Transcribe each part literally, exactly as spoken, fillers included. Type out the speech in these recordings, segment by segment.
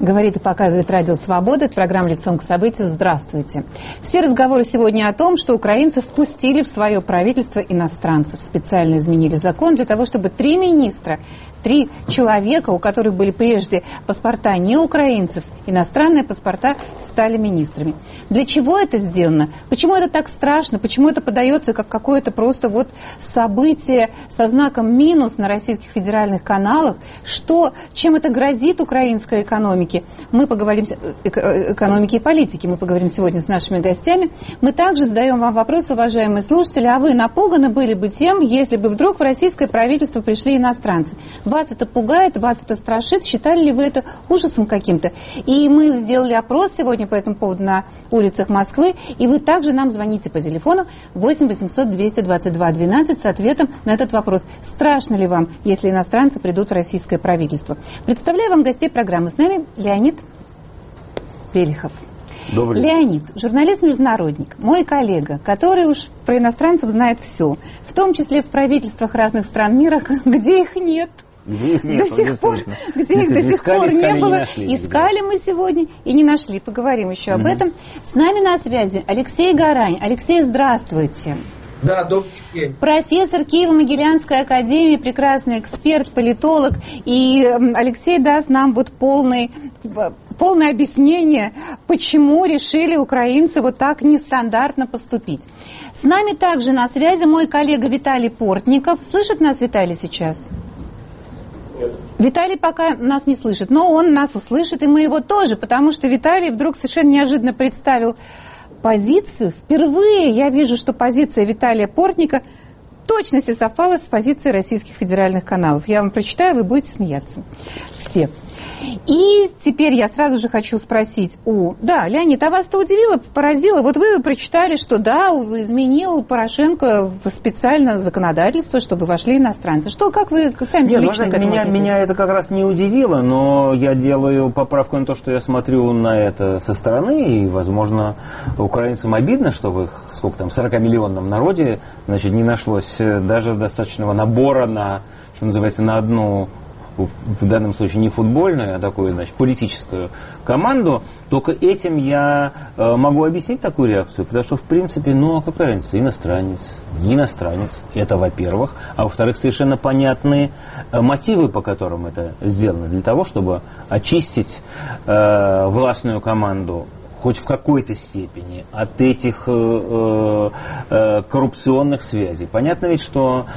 Говорит и показывает Радио Свобода. Это программа «Лицом к событию». Здравствуйте. Все разговоры сегодня о том, что украинцы впустили в свое правительство иностранцев. Специально изменили закон для того, чтобы три министра, три человека, у которых были прежде паспорта не украинцев, иностранные паспорта, стали министрами. Для чего это сделано? Почему это так страшно? Почему это подается как какое-то просто вот событие со знаком минус на российских федеральных каналах? Что, чем это грозит украинской экономике? Мы поговорим, экономике и политике, мы поговорим сегодня с нашими гостями. Мы также задаем вам вопрос, уважаемые слушатели, а вы напуганы были бы тем, если бы вдруг в российское правительство пришли иностранцы? Вас это пугает, вас это страшит? Считали ли вы это ужасом каким-то? И мы сделали опрос сегодня по этому поводу на улицах Москвы, и вы также нам звоните по телефону восемь восемьсот двести двадцать два двенадцать с ответом на этот вопрос. Страшно ли вам, если иностранцы придут в российское правительство? Представляю вам гостей программы. С нами Леонид Велихов. Добрый. Леонид, журналист-международник, мой коллега, который уж про иностранцев знает все, в том числе в правительствах разных стран мира, где их нет. Где их нет, до сих пор, где их до сих искали, пор искали, не было. Не нашли, искали мы сегодня и не нашли. Поговорим еще угу. об этом. С нами на связи Алексей Горань. Алексей, здравствуйте. Да, добрый день. Профессор Киево-Могилянской академии, прекрасный эксперт, политолог. И Алексей даст нам вот полный, полное объяснение, почему решили украинцы вот так нестандартно поступить. С нами также на связи мой коллега Виталий Портников. Слышит нас Виталий сейчас? Нет. Виталий пока нас не слышит, но он нас услышит, и мы его тоже, потому что Виталий вдруг совершенно неожиданно представил позицию. Впервые я вижу, что позиция Виталия Портника в точности совпала с позицией российских федеральных каналов. Я вам прочитаю, вы будете смеяться. Все. И теперь я сразу же хочу спросить у... Да, Леонид, а вас-то удивило, поразило? Вот вы прочитали, что да, изменил Порошенко специально законодательство, чтобы вошли иностранцы. Что, как вы сами Нет, лично ну, к этому меня, отнеслись? меня это как раз не удивило, но я делаю поправку на то, что я смотрю на это со стороны, и, возможно, украинцам обидно, что в их, сколько там, сорокамиллионном народе, значит, не нашлось даже достаточного набора на, что называется, на одну... в данном случае не футбольную, а такую, значит, политическую команду, только этим я э, могу объяснить такую реакцию, потому что, в принципе, ну, какая разница, иностранец, не иностранец, это во-первых, а во-вторых, совершенно понятные э, мотивы, по которым это сделано, для того, чтобы очистить э, властную команду хоть в какой-то степени от этих э, э, коррупционных связей. Понятно ведь, что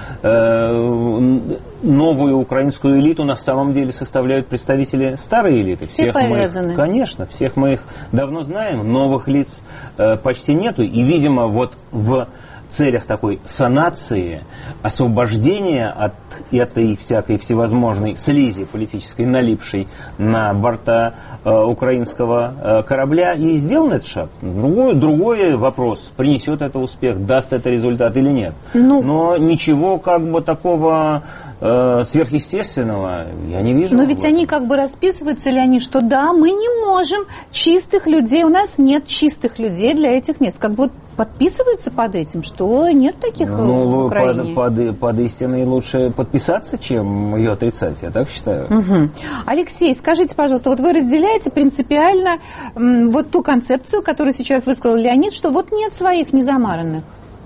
э, новую украинскую элиту на самом деле составляют представители старой элиты. Все всех повязаны. Мы их, конечно, всех мы их давно знаем, новых лиц э, почти нету. И, видимо, вот в целях такой санации, освобождения от этой всякой всевозможной слизи политической, налипшей на борта э, украинского э, корабля, и сделан этот шаг. Другой, другой вопрос, принесет это успех, даст это результат или нет. Ну, но ничего как бы такого э, сверхъестественного я не вижу. Но ведь они как бы расписываются ли они, что да, мы не можем чистых людей, у нас нет чистых людей для этих мест. Как бы вот подписываются под этим, что нет таких ну, в Украине. Под, под, под истиной лучше подписаться, чем ее отрицать, я так считаю. Угу. Алексей, скажите, пожалуйста, вот вы разделяете принципиально м, вот ту концепцию, которую сейчас высказал Леонид, что вот нет своих незамаранных?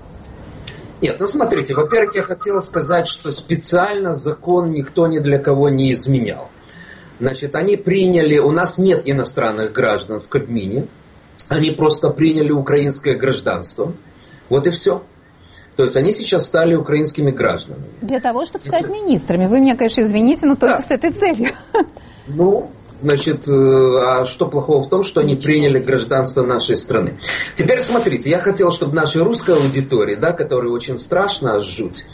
Нет, ну смотрите, во-первых, я хотела сказать, что специально закон никто ни для кого не изменял. Значит, они приняли, у нас нет иностранных граждан в Кабмине, они просто приняли украинское гражданство. Вот и все. То есть они сейчас стали украинскими гражданами. Для того, чтобы стать министрами. Вы меня, конечно, извините, но только да. с этой целью. Ну, значит, а что плохого в том, что они приняли гражданство нашей страны? Теперь смотрите, я хотел, чтобы нашей русской аудитории, да, которой очень страшно, аж жуть,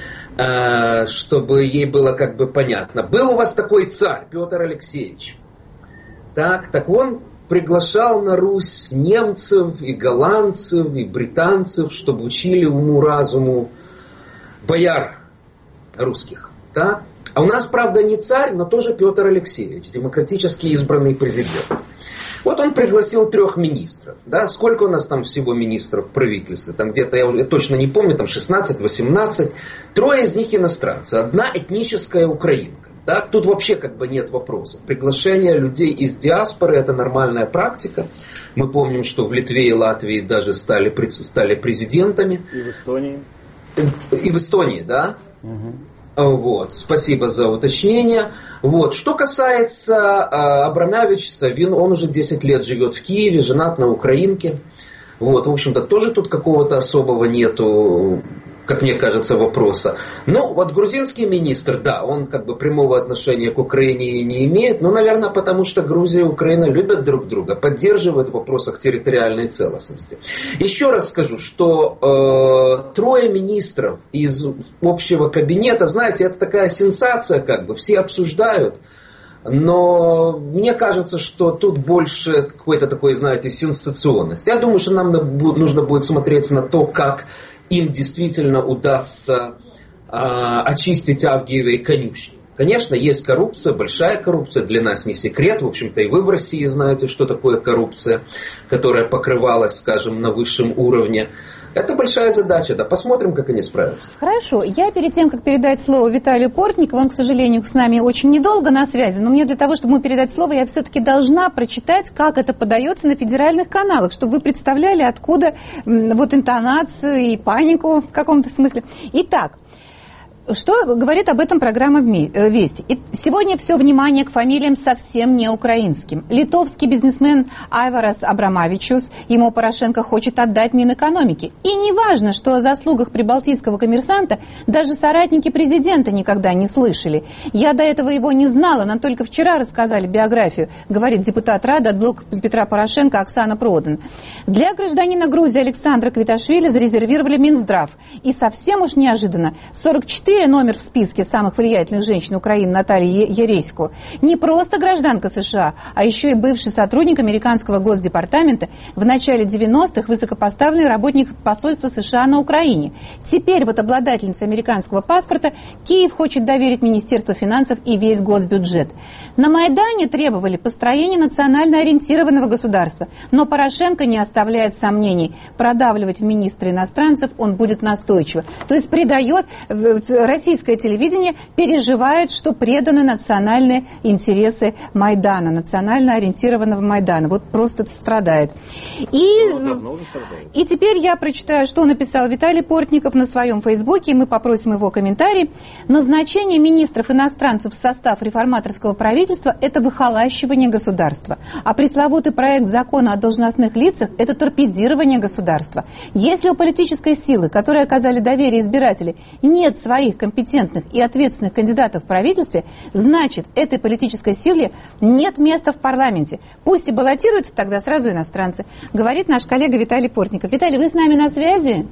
чтобы ей было как бы понятно. Был у вас такой царь, Петр Алексеевич. Так, так он приглашал на Русь немцев и голландцев и британцев, чтобы учили уму-разуму бояр русских. Так? А у нас, правда, не царь, но тоже Петр Алексеевич, демократически избранный президент. Вот он пригласил трех министров. Да? Сколько у нас там всего министров в правительстве? Там где-то, я уже точно не помню, там шестнадцать-восемнадцать. Трое из них иностранцы. Одна этническая украинка. Так, тут вообще как бы нет вопросов. Приглашение людей из диаспоры – это нормальная практика. Мы помним, что в Литве и Латвии даже стали, стали президентами. И в Эстонии. И в Эстонии, да? Угу. Вот, спасибо за уточнение. Вот. Что касается э, Абрамовичуса, он уже десять лет живет в Киеве, женат на украинке. Вот, в общем-то, тоже тут какого-то особого нету, как мне кажется, вопроса. Но вот грузинский министр, да, он как бы прямого отношения к Украине не имеет, но, наверное, потому что Грузия и Украина любят друг друга, поддерживают в вопросах территориальной целостности. Еще раз скажу, что э, трое министров из общего кабинета, знаете, это такая сенсация, как бы, все обсуждают. Но мне кажется, что тут больше какой-то такой, знаете, сенсационности. Я думаю, что нам нужно будет смотреть на то, как им действительно удастся а, очистить Авгиевы конюшни. Конечно, есть коррупция, большая коррупция, для нас не секрет. В общем-то, и вы в России знаете, что такое коррупция, которая покрывалась, скажем, на высшем уровне. Это большая задача, да, посмотрим, как они справятся. Хорошо, я перед тем, как передать слово Виталию Портникову, он, к сожалению, с нами очень недолго на связи, но мне для того, чтобы ему передать слово, я все-таки должна прочитать, как это подается на федеральных каналах, чтобы вы представляли, откуда вот интонацию и панику в каком-то смысле. Итак, что говорит об этом программа «Вести»? И сегодня все внимание к фамилиям совсем не украинским. Литовский бизнесмен Айварас Абрамовичус, ему Порошенко хочет отдать Минэкономики. И не важно, что о заслугах прибалтийского коммерсанта даже соратники президента никогда не слышали. Я до этого его не знала, нам только вчера рассказали биографию, говорит депутат Рады от блока Петра Порошенко Оксана Продан. Для гражданина Грузии Александра Квиташвили зарезервировали Минздрав. И совсем уж неожиданно сорок четыре номер в списке самых влиятельных женщин Украины Натальи Ересько не просто гражданка США, а еще и бывший сотрудник американского госдепартамента, в начале девяностых высокопоставленный работник посольства США на Украине. Теперь вот обладательница американского паспорта Киев хочет доверить Министерству финансов и весь госбюджет. На Майдане требовали построения национально ориентированного государства, но Порошенко не оставляет сомнений. Продавливать в министры иностранцев он будет настойчиво. То есть предает российское телевидение, переживает, что преданы национальные интересы Майдана, национально ориентированного Майдана. Вот просто страдает. И, и теперь я прочитаю, что написал Виталий Портников на своем фейсбуке, и мы попросим его комментарий. Назначение министров иностранцев в состав реформаторского правительства – это выхолащивание государства. А пресловутый проект закона о должностных лицах – это торпедирование государства. Если у политической силы, которые оказали доверие избирателей, нет своих компетентных и ответственных кандидатов в правительстве, значит, этой политической силе нет места в парламенте. Пусть и баллотируются тогда сразу иностранцы, говорит наш коллега Виталий Портников. Виталий, вы с нами на связи?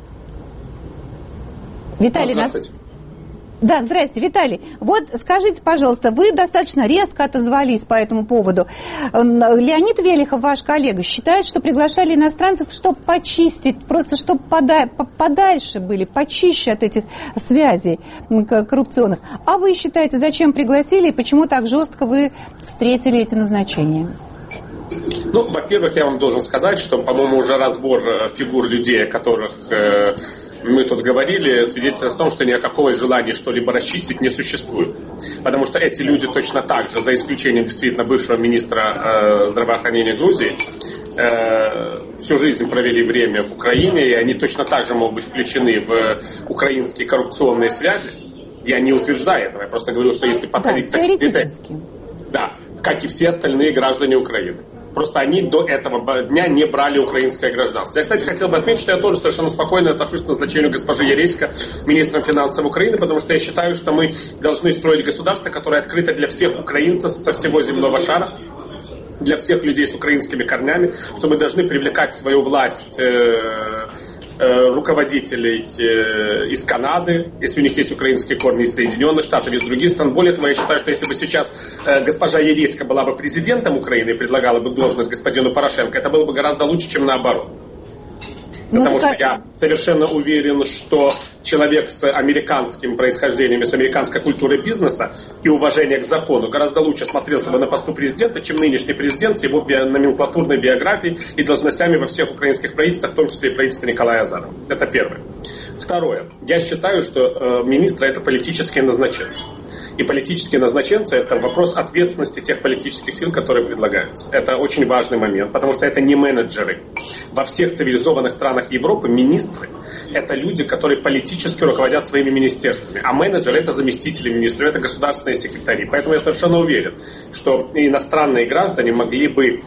Виталий, нас... Да, здрасте, Виталий. Вот скажите, пожалуйста, вы достаточно резко отозвались по этому поводу. Леонид Велихов, ваш коллега, считает, что приглашали иностранцев, чтобы почистить, просто чтобы пода- подальше были, почище от этих связей коррупционных. А вы считаете, зачем пригласили и почему так жестко вы встретили эти назначения? Ну, во-первых, я вам должен сказать, что, по-моему, уже разбор фигур людей, о которых э, мы тут говорили, свидетельствует о том, что никакого желания что-либо расчистить не существует. Потому что эти люди точно так же, за исключением действительно бывшего министра э, здравоохранения Грузии, э, всю жизнь провели время в Украине, и они точно так же могут быть включены в украинские коррупционные связи. Я не утверждаю этого, я просто говорю, что если подходить... Да, теоретически. Да, как и все остальные граждане Украины. Просто они до этого дня не брали украинское гражданство. Я, кстати, хотел бы отметить, что я тоже совершенно спокойно отношусь к назначению госпожи Ересько министром финансов Украины, потому что я считаю, что мы должны строить государство, которое открыто для всех украинцев со всего земного шара, для всех людей с украинскими корнями, что мы должны привлекать в свою власть э, э, руководителей э, из Канады, если у них есть украинские корни, из Соединенных Штатов, из других стран. Более того, я считаю, что если бы сейчас э, госпожа Ересько была бы президентом Украины и предлагала бы должность господину Порошенко, это было бы гораздо лучше, чем наоборот. Потому ну, что как... я совершенно уверен, что человек с американским происхождением, с американской культурой бизнеса и уважением к закону гораздо лучше смотрелся бы на посту президента, чем нынешний президент с его би... номенклатурной биографией и должностями во всех украинских правительствах, в том числе и правительстве Николая Азарова. Это первое. Второе. Я считаю, что э, министры – это политические назначенцы. И политические назначенцы – это вопрос ответственности тех политических сил, которые предлагаются. Это очень важный момент, потому что это не менеджеры. Во всех цивилизованных странах Европы министры – это люди, которые политически руководят своими министерствами. А менеджеры – это заместители министров, это государственные секретари. Поэтому я совершенно уверен, что иностранные граждане могли бы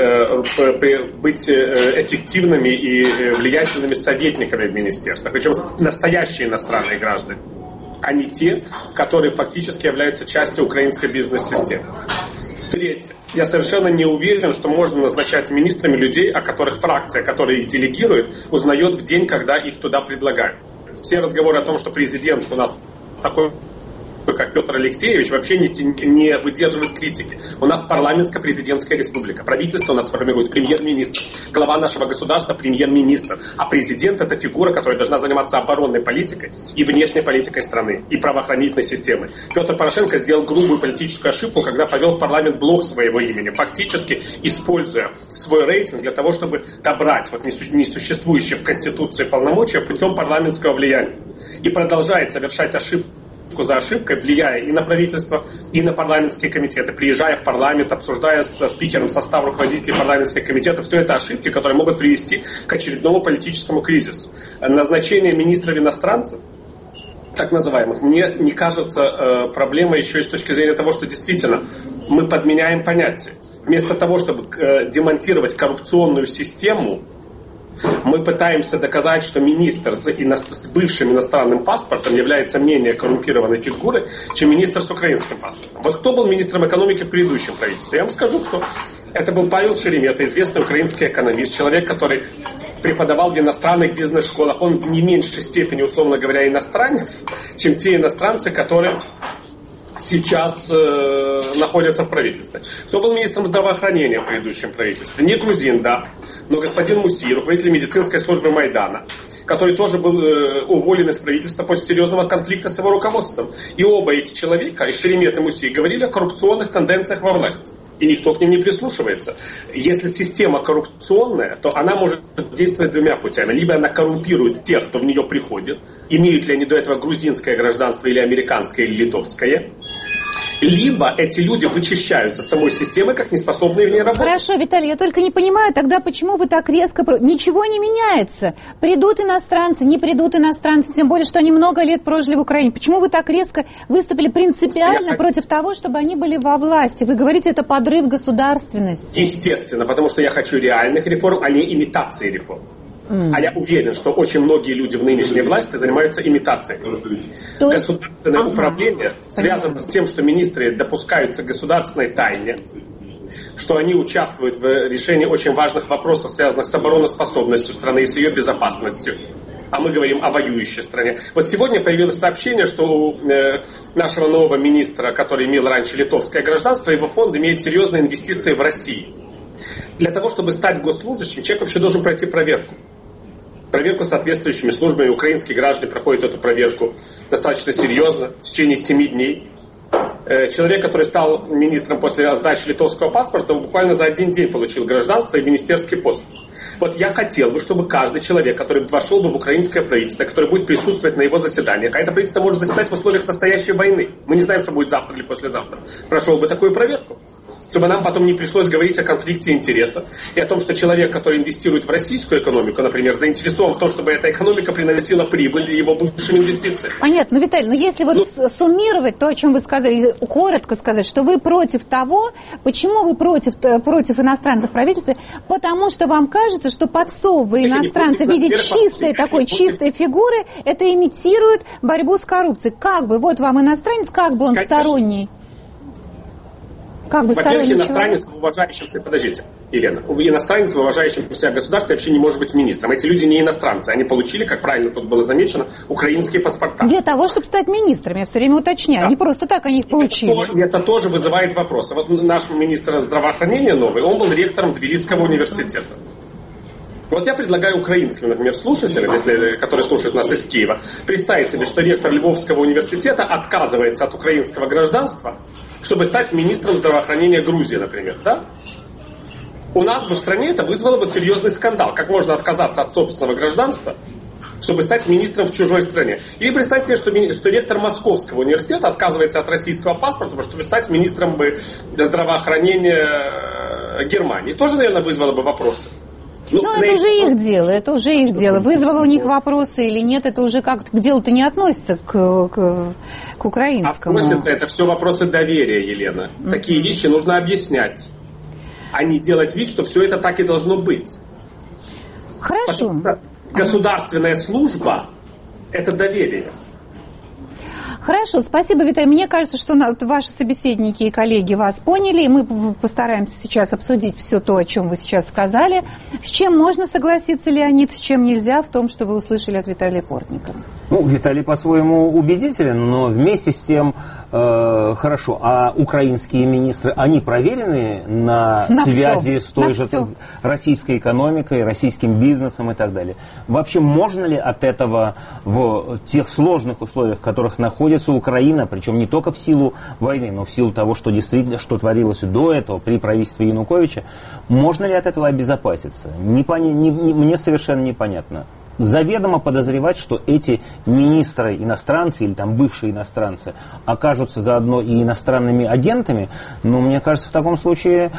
быть эффективными и влиятельными советниками в министерствах. Причем настоящие иностранные граждане, а не те, которые фактически являются частью украинской бизнес-системы. Третье. Я совершенно не уверен, что можно назначать министрами людей, о которых фракция, которая их делегирует, узнает в день, когда их туда предлагают. Все разговоры о том, что президент у нас такой, как Петр Алексеевич, вообще не, не выдерживает критики. У нас парламентско-президентская республика. Правительство у нас формирует премьер-министр. Глава нашего государства премьер-министр. А президент — это фигура, которая должна заниматься оборонной политикой и внешней политикой страны, и правоохранительной системой. Петр Порошенко сделал грубую политическую ошибку, когда повел в парламент блок своего имени, фактически используя свой рейтинг для того, чтобы добрать вот несуществующие в Конституции полномочия путем парламентского влияния. И продолжает совершать ошибки за ошибкой, влияя и на правительство, и на парламентские комитеты, приезжая в парламент, обсуждая со спикером состав руководителей парламентских комитетов. Все это ошибки, которые могут привести к очередному политическому кризису. Назначение министров иностранцев, так называемых, мне не кажется э, проблемой еще и с точки зрения того, что действительно мы подменяем понятия. Вместо того, чтобы э, демонтировать коррупционную систему, мы пытаемся доказать, что министр с, ино... с бывшим иностранным паспортом является менее коррумпированной фигурой, чем министр с украинским паспортом. Вот кто был министром экономики в предыдущем правительстве? Я вам скажу, кто. Это был Павел Шеремета, известный украинский экономист, человек, который преподавал в иностранных бизнес-школах. Он в не меньшей степени, условно говоря, иностранец, чем те иностранцы, которые сейчас э, находятся в правительстве. Кто был министром здравоохранения в предыдущем правительстве? Не грузин, да, но господин Мусий, руководитель медицинской службы Майдана, который тоже был э, уволен из правительства после серьезного конфликта с его руководством. И оба эти человека, и Шеремет, и Мусий, говорили о коррупционных тенденциях во власти. И никто к ним не прислушивается. Если система коррупционная, то она может действовать двумя путями. Либо она коррумпирует тех, кто в нее приходит, имеют ли они до этого грузинское гражданство или американское, или литовское. Либо эти люди вычищаются самой системой, как неспособные в ней работать. Хорошо, Виталий, я только не понимаю, тогда почему вы так резко... Ничего не меняется. Придут иностранцы, не придут иностранцы, тем более, что они много лет прожили в Украине. Почему вы так резко выступили принципиально я... против того, чтобы они были во власти? Вы говорите, это подрыв государственности. Естественно, потому что я хочу реальных реформ, а не имитации реформ. Mm. А я уверен, что очень многие люди в нынешней власти занимаются имитацией. То есть... Государственное ага. управление связано Понятно. с тем, что министры допускаются к государственной тайне, что они участвуют в решении очень важных вопросов, связанных с обороноспособностью страны и с ее безопасностью. А мы говорим о воюющей стране. Вот сегодня появилось сообщение, что у э, нашего нового министра, который имел раньше литовское гражданство, его фонд имеет серьезные инвестиции в Россию. Для того, чтобы стать госслужащим, человек вообще должен пройти проверку. Проверку соответствующими службами. Украинские граждане проходят эту проверку достаточно серьезно, в течение семи дней. Человек, который стал министром после сдачи литовского паспорта, буквально за один день получил гражданство и министерский пост. Вот я хотел бы, чтобы каждый человек, который вошел бы в украинское правительство, который будет присутствовать на его заседаниях, а это правительство может заседать в условиях настоящей войны, мы не знаем, что будет завтра или послезавтра, прошел бы такую проверку. Чтобы нам потом не пришлось говорить о конфликте интересов и о том, что человек, который инвестирует в российскую экономику, например, заинтересован в том, чтобы эта экономика приносила прибыль его бывшим инвестициям. Понятно, но, Виталий, но если вот ну, суммировать то, о чем вы сказали, коротко сказать, что вы против того, почему вы против, против иностранцев в правительстве, потому что вам кажется, что подсовывая иностранцев в виде чистой такой чистой фигуры, это имитирует борьбу с коррупцией. Как бы, вот вам иностранец, как бы он Конечно. сторонний. Как бы Во-первых, иностранец человек? в уважающемся... Подождите, Елена. Иностранец в уважающемся государстве вообще не может быть министром. Эти люди не иностранцы. Они получили, как правильно тут было замечено, украинские паспорта. Для того, чтобы стать министрами, я все время уточняю. Да. Не просто так они их получили. Это, это тоже вызывает вопросы. Вот наш министр здравоохранения новый, он был ректором Тбилисского университета. Вот я предлагаю украинским, например, слушателям, если, которые слушают нас из Киева, представить себе, что ректор Львовского университета отказывается от украинского гражданства, чтобы стать министром здравоохранения Грузии, например. Да? У нас бы в стране это вызвало бы серьезный скандал. Как можно отказаться от собственного гражданства чтобы стать министром в чужой стране. Или представьте себе, что, что ректор Московского университета отказывается от российского паспорта, чтобы стать министром здравоохранения Германии. Тоже, наверное, вызвало бы вопросы. Ну, ну это уже их дело, это уже их дело. Вызвало у них вопросы или нет, это уже как-то к делу-то не относится к, к, к украинскому. Относится, это все вопросы доверия, Елена. Mm-hmm. Такие вещи нужно объяснять, а не делать вид, что все это так и должно быть. Хорошо. Государственная служба – это доверие. Хорошо, спасибо, Виталий. Мне кажется, что ваши собеседники и коллеги вас поняли, и мы постараемся сейчас обсудить все то, о чем вы сейчас сказали. С чем можно согласиться, Леонид, с чем нельзя в том, что вы услышали от Виталия Портникова? Ну, Виталий по-своему убедителен, но вместе с тем э, хорошо. А украинские министры, они проверены на, на связи все. с той на же все. российской экономикой, российским бизнесом и так далее. Вообще, можно ли от этого в тех сложных условиях, в которых находится Украина, причем не только в силу войны, но в силу того, что действительно, что творилось до этого при правительстве Януковича, можно ли от этого обезопаситься? Не пони, не, не, мне совершенно непонятно. Заведомо подозревать, что эти министры иностранцы или там бывшие иностранцы окажутся заодно и иностранными агентами, но мне кажется, в таком случае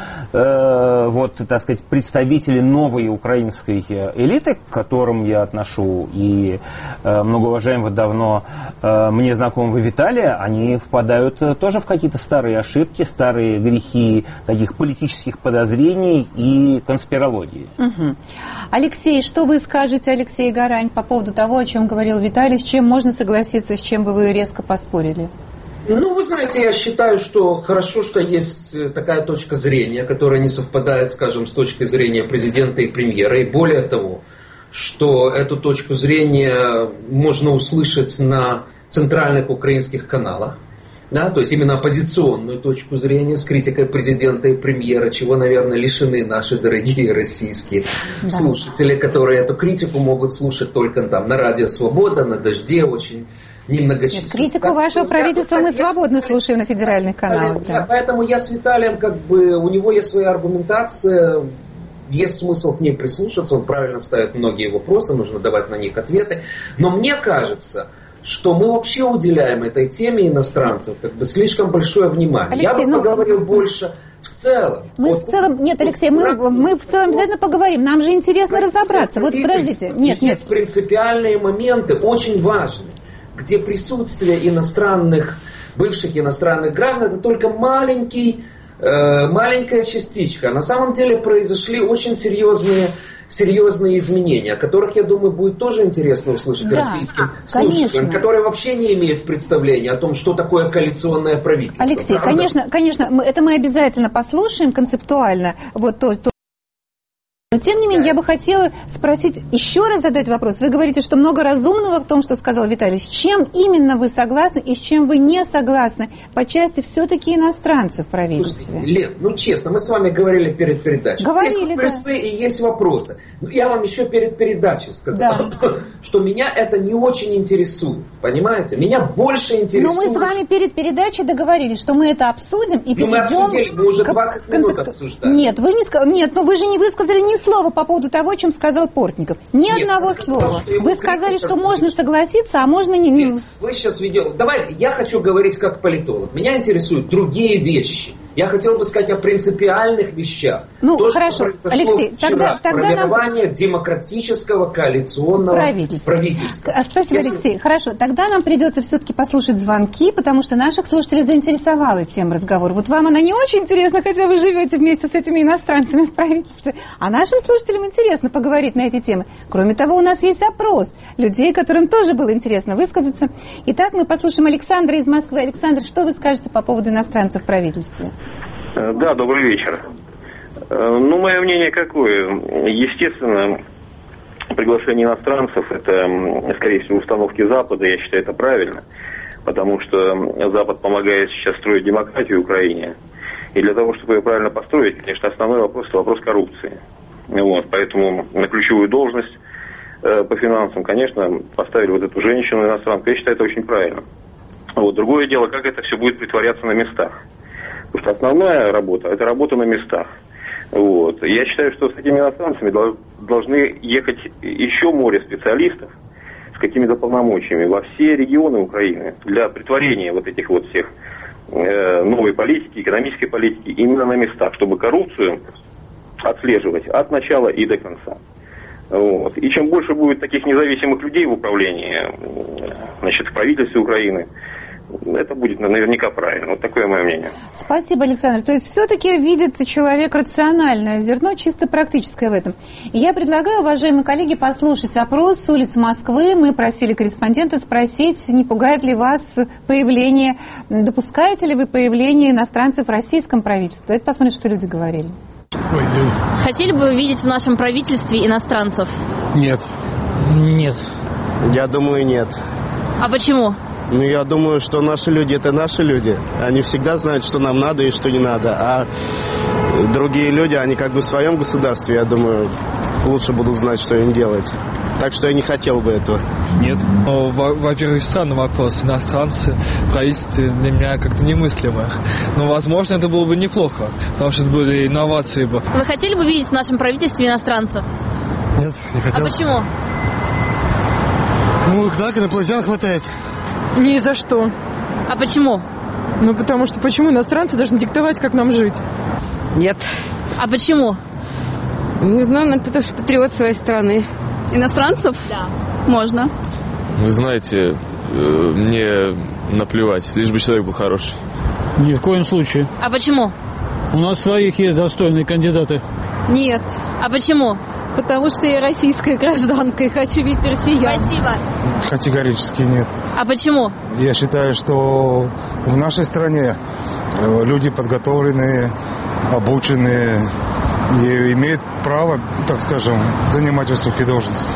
э, вот, так сказать, представители новой украинской элиты, к которым я отношу и э, многоуважаемого давно э, мне знакомого Виталия, они впадают тоже в какие-то старые ошибки, старые грехи таких политических подозрений и конспирологии. Угу. Алексей, что вы скажете, Алексей Гарань, по поводу того, о чем говорил Виталий, с чем можно согласиться, с чем бы вы резко поспорили? Ну, вы знаете, я считаю, что хорошо, что есть такая точка зрения, которая не совпадает, скажем, с точкой зрения президента и премьера. И более того, что эту точку зрения можно услышать на центральных украинских каналах. Да, то есть именно оппозиционную точку зрения с критикой президента и премьера, чего, наверное, лишены наши дорогие российские да. слушатели, которые эту критику могут слушать только там на Радио Свобода, на Дожде, очень немногочисленно. Нет, критику так, вашего правительства мы свободно я, слушаем на федеральных каналах. Да. Поэтому я с Виталием, как бы, у него есть своя аргументация, есть смысл к ней прислушаться, он правильно ставит многие вопросы, нужно давать на них ответы. Но мне кажется, что мы вообще уделяем этой теме иностранцев как бы слишком большое внимание. Алексей, Я бы ну, поговорил больше в целом. Мы вот, в целом, нет, Алексей, мы, мы в целом обязательно поговорим. Нам же интересно разобраться. Вот подождите, нет, нет. Есть принципиальные моменты, очень важные, где присутствие иностранных, бывших иностранных граждан, это только маленький, э, маленькая частичка. На самом деле произошли очень серьезные серьезные изменения, о которых, я думаю, будет тоже интересно услышать да, российским слушателям, которые вообще не имеют представления о том, что такое коалиционное правительство. Алексей, правда? конечно, конечно, это мы обязательно послушаем концептуально, вот то, то. Но, тем не менее, я бы хотела спросить, еще раз задать вопрос. Вы говорите, что много разумного в том, что сказал Виталий. С чем именно вы согласны и с чем вы не согласны по части все-таки иностранцев в правительстве? Слушайте, Лен, ну честно, мы с вами говорили перед передачей. Говорили, есть плюсы да. и есть вопросы. Я вам еще перед передачей сказал, да. что меня это не очень интересует. Понимаете? Меня больше интересует... Но мы с вами перед передачей договорились, что мы это обсудим и перейдем... Ну, мы обсудили, мы уже двадцать минут обсуждали. Нет, вы не сказали... Нет, но вы же не высказали ни слова по поводу того, о чем сказал Портников. Ни Нет, одного сказал, слова. Вы сказали, что можно согласиться, а можно не... Нет, вы сейчас ведете... Давайте, я хочу говорить как политолог. Меня интересуют другие вещи. Я хотел бы сказать о принципиальных вещах. Ну, То, хорошо, Алексей, тогда, тогда формирование нам... демократического коалиционного правительства. правительства. Спасибо, Если... Алексей. Хорошо, тогда нам придется все-таки послушать звонки, потому что наших слушателей заинтересовала тема разговора. Вот вам она не очень интересна, хотя вы живете вместе с этими иностранцами в правительстве. А нашим слушателям интересно поговорить на эти темы. Кроме того, у нас есть опрос людей, которым тоже было интересно высказаться. Итак, мы послушаем Александра из Москвы. Александр, что вы скажете по поводу иностранцев в правительстве? Да, добрый вечер. Ну, мое мнение какое? Естественно, приглашение иностранцев – это, скорее всего, установки Запада, я считаю, это правильно, потому что Запад помогает сейчас строить демократию в Украине. И для того, чтобы ее правильно построить, конечно, основной вопрос – это вопрос коррупции. Вот, поэтому на ключевую должность э, по финансам, конечно, поставили вот эту женщину иностранку. Я считаю, это очень правильно. Вот, другое дело, как это все будет притворяться на местах. Потому что основная работа – это работа на местах. Вот. Я считаю, что с этими иностранцами должны ехать еще море специалистов, какими-то полномочиями во все регионы Украины для притворения вот этих вот всех э, новой политики, экономической политики именно на местах, чтобы коррупцию отслеживать от начала и до конца. Вот. И чем больше будет таких независимых людей в управлении, значит, в правительстве Украины, это будет наверняка правильно. Вот такое мое мнение. Спасибо, Александр. То есть все-таки видит человек рациональное зерно, чисто практическое в этом. И я предлагаю, уважаемые коллеги, послушать опрос с улиц Москвы. Мы просили корреспондента спросить, не пугает ли вас появление, допускаете ли вы появление иностранцев в российском правительстве. Давайте посмотрим, что люди говорили. Хотели бы вы видеть в нашем правительстве иностранцев? Нет. Нет. Я думаю, нет. А почему? Ну, я думаю, что наши люди – это наши люди. Они всегда знают, что нам надо и что не надо. А другие люди, они как бы в своем государстве, я думаю, лучше будут знать, что им делать. Так что я не хотел бы этого. Нет. Ну, во-первых, странный вопрос. Иностранцы в правительстве для меня как-то немыслимо. Но, возможно, это было бы неплохо, потому что это были инновации бы. Вы хотели бы видеть в нашем правительстве иностранцев? Нет, не хотел. А почему? Ну, так, инопланетян хватает. Ни за что. А почему? Ну, потому что почему иностранцы должны диктовать, как нам жить? Нет. А почему? Не знаю, потому что патриот своей страны. Иностранцев? Да. Можно. Вы знаете, мне наплевать, лишь бы человек был хороший. Ни в коем случае. А почему? У нас своих есть достойные кандидаты. Нет. А почему? Потому что я российская гражданка и хочу видеть россиян. Спасибо. Категорически нет. А почему? Я считаю, что в нашей стране люди подготовленные, обученные и имеют право, так скажем, занимать высокие должности.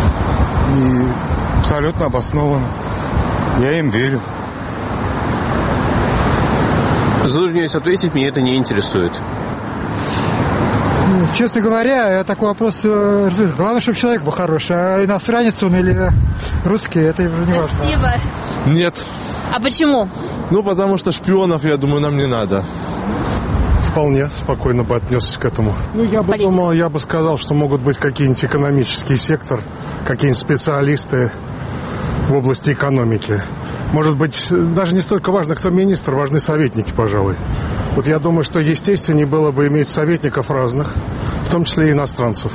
И абсолютно обоснованно. Я им верю. Затрудняюсь ответить, меня это не интересует. Честно говоря, я такой вопрос... Главное, чтобы человек был хороший. А иностранец он или русский, это не важно. Спасибо. Нет. А почему? Ну, потому что шпионов, я думаю, нам не надо. Вполне спокойно бы отнесся к этому. Ну, я бы Политика. думал, я бы сказал, что могут быть какие-нибудь экономический сектор, какие-нибудь специалисты в области экономики. Может быть, даже не столько важно, кто министр, важны советники, пожалуй. Вот я думаю, что естественнее было бы иметь советников разных, в том числе и иностранцев.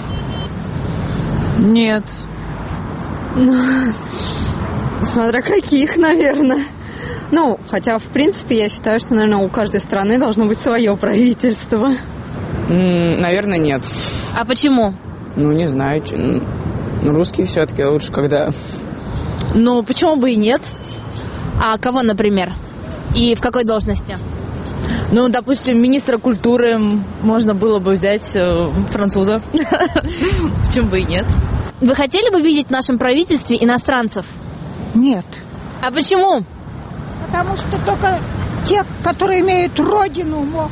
Нет. Ну, смотря каких, наверное. Ну, хотя, в принципе, я считаю, что, наверное, у каждой страны должно быть свое правительство. М-м, наверное, нет. А почему? Ну, не знаю. Ну, русские все-таки лучше, когда... Ну, почему бы и нет? А кого, например? И в какой должности? Ну, допустим, министра культуры можно было бы взять э, француза. Почему бы и нет? Вы хотели бы видеть в нашем правительстве иностранцев? Нет. А почему? Потому что только те, которые имеют родину, могут.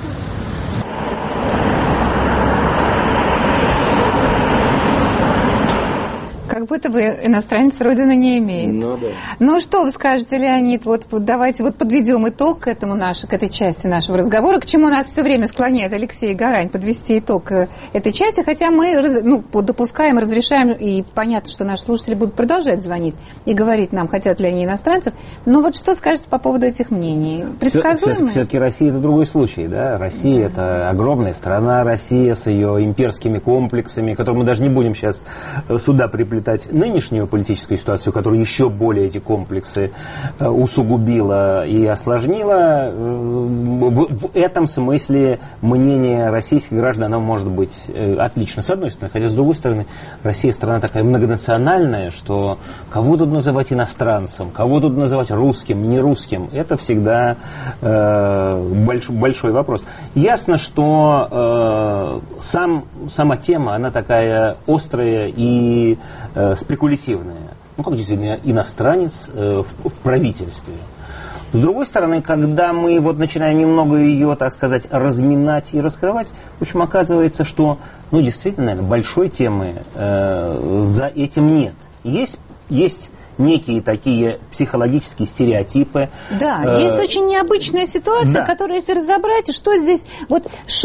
Как будто бы иностранец родины не имеет. Ну, да. Ну, что вы скажете, Леонид? Вот, вот давайте вот подведем итог к этому нашей, к этой части нашего разговора, к чему нас все время склоняет Алексей Горань, подвести итог этой части, хотя мы ну, допускаем, разрешаем, и понятно, что наши слушатели будут продолжать звонить и говорить нам, хотят ли они иностранцев. Но вот что скажете по поводу этих мнений? Предсказуемые? Все-таки Россия – это другой случай, да? Россия – это огромная страна, Россия с ее имперскими комплексами, которые мы даже не будем сейчас сюда приплетать нынешнюю политическую ситуацию, которая еще более эти комплексы усугубила и осложнила. В, в этом смысле мнение российских граждан, оно может быть отлично, с одной стороны, хотя с другой стороны, Россия страна такая многонациональная, что кого тут называть иностранцем, кого тут называть русским, не русским, это всегда э, больш, большой вопрос. Ясно, что э, сам, сама тема, она такая острая и э, спекулятивная. Ну, как действительно иностранец э, в, в правительстве. С другой стороны, когда мы вот начинаем немного ее, так сказать, разминать и раскрывать, в общем, оказывается, что, ну, действительно, наверное, большой темы э, за этим нет. Есть, есть некие такие психологические стереотипы. Да, э, есть очень необычная ситуация, да. которая, если разобрать, что здесь, вот шок.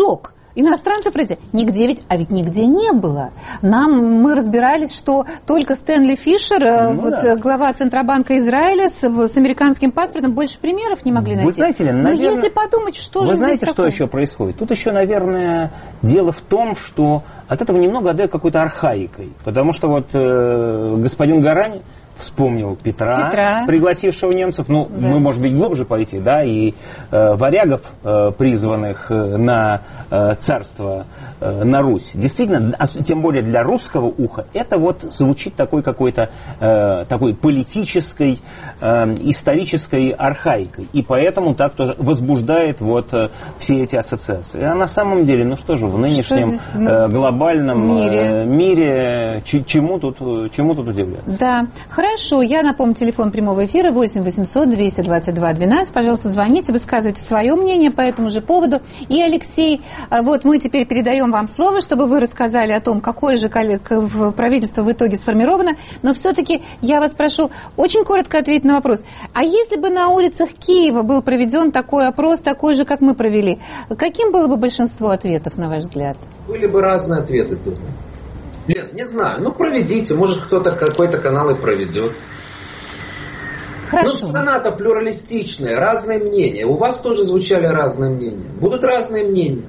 иностранцев пройти? Нигде ведь, а ведь нигде не было. Нам, мы разбирались, что только Стэнли Фишер, ну, вот, да. глава Центробанка Израиля с, с американским паспортом, больше примеров не могли найти. Вы знаете ли, наверное, но если подумать, что вы же знаете, здесь что такое? еще происходит? Тут еще, наверное, дело в том, что от этого немного отдает какой-то архаикой. Потому что вот э, господин Гарань вспомнил Петра, Петра, пригласившего немцев. Ну, да. мы, может быть, глубже пойти, да, и э, варягов, э, призванных э, на э, царство, э, на Русь. Действительно, а тем более для русского уха, это вот звучит такой какой-то э, такой политической, э, исторической архаикой. И поэтому так тоже возбуждает вот э, все эти ассоциации. А на самом деле, ну что же, в нынешнем здесь, э, глобальном мире, э, мире ч- чему, тут, чему тут удивляться? Да, хорошо, я напомню, телефон прямого эфира восемь восемьсот двести двадцать два двенадцать. Пожалуйста, звоните, высказывайте свое мнение по этому же поводу. И, Алексей, вот мы теперь передаем вам слово, чтобы вы рассказали о том, какое же правительство в итоге сформировано. Но все-таки я вас прошу очень коротко ответить на вопрос. А если бы на улицах Киева был проведен такой опрос, такой же, как мы провели, каким было бы большинство ответов, на ваш взгляд? Были бы разные ответы тут. Лен, не знаю, ну проведите, может кто-то какой-то канал и проведет. Хорошо. Ну, страна-то плюралистичная, разные мнения. У вас тоже звучали разные мнения. Будут разные мнения.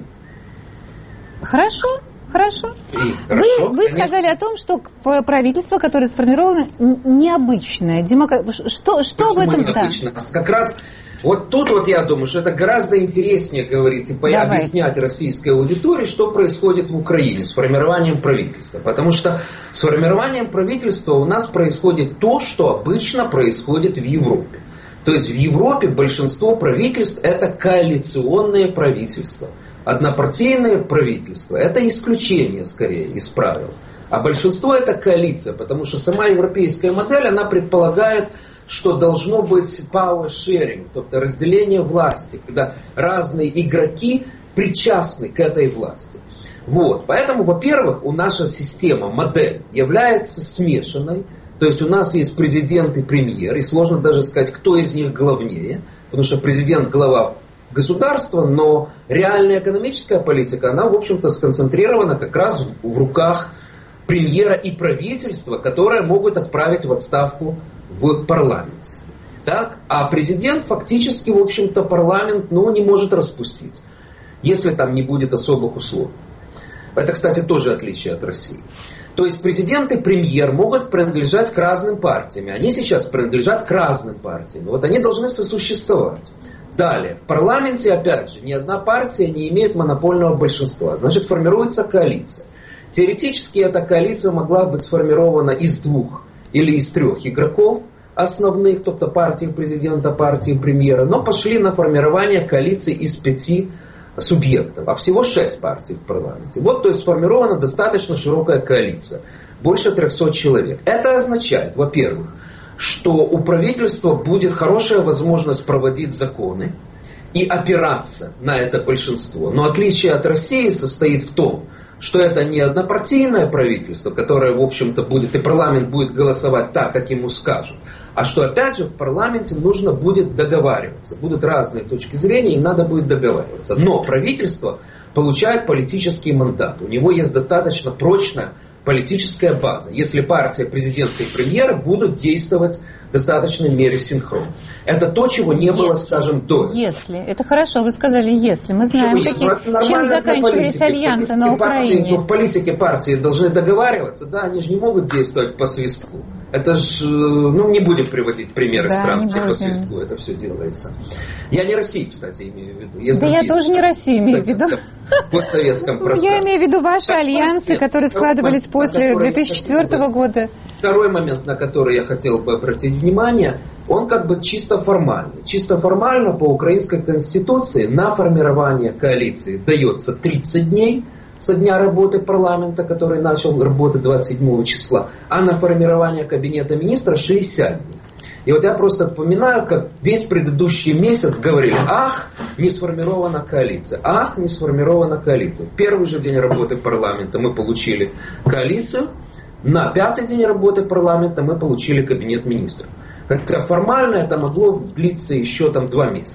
Хорошо, хорошо. И, хорошо вы вы сказали о том, что правительство, которое сформировано, необычное. Демократ... Что, что в этом? Да. Как раз вот тут вот я думаю, что это гораздо интереснее говорить и Давайте. объяснять российской аудитории, что происходит в Украине с формированием правительства. Потому что с формированием правительства у нас происходит то, что обычно происходит в Европе. То есть в Европе большинство правительств это коалиционные правительства. Однопартийные правительства это исключение скорее из правил. А большинство это коалиция, потому что сама европейская модель, она предполагает, что должно быть power sharing, то есть разделение власти, когда разные игроки причастны к этой власти. Вот. Поэтому, во-первых, у наша система, модель является смешанной, то есть у нас есть президент и премьер, и сложно даже сказать, кто из них главнее, потому что президент глава государства, но реальная экономическая политика, она, в общем-то, сконцентрирована как раз в руках премьера и правительства, которые могут отправить в отставку в парламенте. Так? А президент фактически, в общем-то, парламент ну, не может распустить, если там не будет особых условий. Это, кстати, тоже отличие от России. То есть президент и премьер могут принадлежать к разным партиям. Они сейчас принадлежат к разным партиям. Вот они должны сосуществовать. Далее, в парламенте, опять же, ни одна партия не имеет монопольного большинства. Значит, формируется коалиция. Теоретически эта коалиция могла быть сформирована из двух или из трех игроков основных, тобто партии президента, партии премьера, но пошли на формирование коалиции из пяти субъектов, а всего шесть партий в парламенте. Вот, то есть сформирована достаточно широкая коалиция, больше трехсот человек. Это означает, во-первых, что у правительства будет хорошая возможность проводить законы и опираться на это большинство. Но отличие от России состоит в том, что это не однопартийное правительство, которое, в общем-то, будет, и парламент будет голосовать так, как ему скажут, а что, опять же, в парламенте нужно будет договариваться. Будут разные точки зрения, им надо будет договариваться. Но правительство получает политический мандат. У него есть достаточно прочная политическая база, если партия президента и премьера будут действовать в достаточной мере синхронно. Это то, чего не если, было, скажем, до. Если. Это хорошо, вы сказали «если». Мы знаем, Почему? какие, чем заканчивались альянсы на Украине. Партии, ну, в политике партии должны договариваться, да, они же не могут действовать по свистку. Это же, ну, не будем приводить примеры да, стран, где по свистку это все делается. Я не Россию, кстати, имею в виду. Есть да я тоже не Россию имею в виду. В постсоветском пространстве. Я имею в виду ваши альянсы, которые складывались после две тысячи четвёртого года. Второй момент, на который я хотел бы обратить внимание, он как бы чисто формальный. Чисто формально по украинской конституции на формирование коалиции дается тридцать дней со дня работы парламента, который начал работать двадцать седьмого числа, а на формирование кабинета министра шестьдесят дней. И вот я просто вспоминаю, как весь предыдущий месяц говорили: ах, не сформирована коалиция, ах, не сформирована коалиция. В первый же день работы парламента мы получили коалицию, на пятый день работы парламента мы получили кабинет министров. Хотя формально это могло длиться еще там два месяца.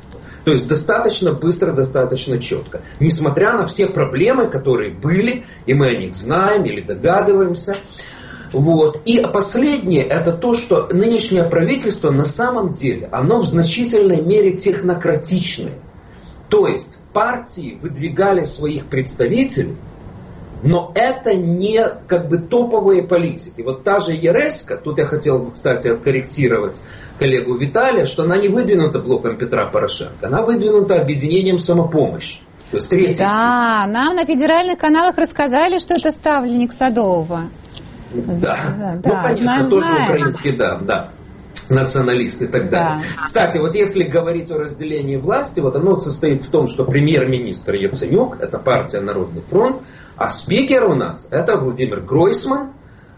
То есть достаточно быстро, достаточно четко. Несмотря на все проблемы, которые были, и мы о них знаем или догадываемся. Вот. И последнее, это то, что нынешнее правительство на самом деле, оно в значительной мере технократичное. То есть партии выдвигали своих представителей, но это не как бы топовые политики. Вот та же Яресько, тут я хотел бы, кстати, откорректировать коллегу Виталия, что она не выдвинута блоком Петра Порошенко, она выдвинута объединением «Самопомощь». То есть третья Да, сила. Нам на федеральных каналах рассказали, что это ставленник Садового. Да, За, ну да, конечно, знаем, тоже знаем. украинский, да, да. Националист и так далее. Да. Кстати, вот если говорить о разделении власти, вот оно состоит в том, что премьер-министр Яценюк, это партия Народный фронт, а спикер у нас это Владимир Гройсман,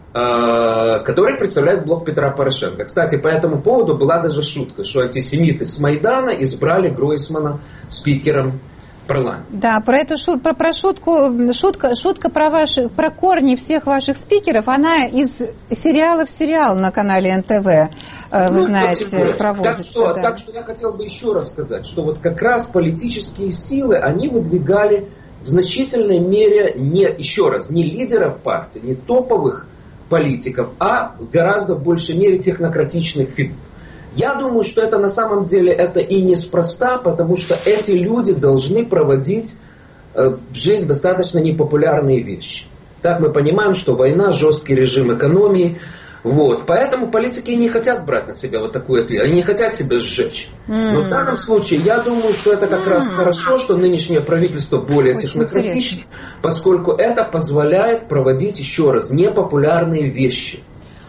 который представляет блок Петра Порошенко. Кстати, по этому поводу была даже шутка, что антисемиты с Майдана избрали Гройсмана спикером парламента. Да, про эту шут, про, про шутку, шутка, шутка про ваши, про корни всех ваших спикеров, она из сериала в сериал на канале эн тэ вэ, вы ну, знаете, проводится. Так что, да. так что я хотел бы еще раз сказать, что вот как раз политические силы, они выдвигали в значительной мере не, еще раз, не лидеров партии, не топовых политиков, а в гораздо большей мере технократичных фигур. Я думаю, что это на самом деле это и неспроста, потому что эти люди должны проводить э, в жизнь достаточно непопулярные вещи. Так мы понимаем, что война, жесткий режим экономии. Вот. Поэтому политики не хотят брать на себя вот такую ответственность. Они не хотят себя сжечь. Mm. Но в данном случае я думаю, что это как mm. раз хорошо, что нынешнее правительство более Очень технократично, интересно. Поскольку это позволяет проводить еще раз непопулярные вещи.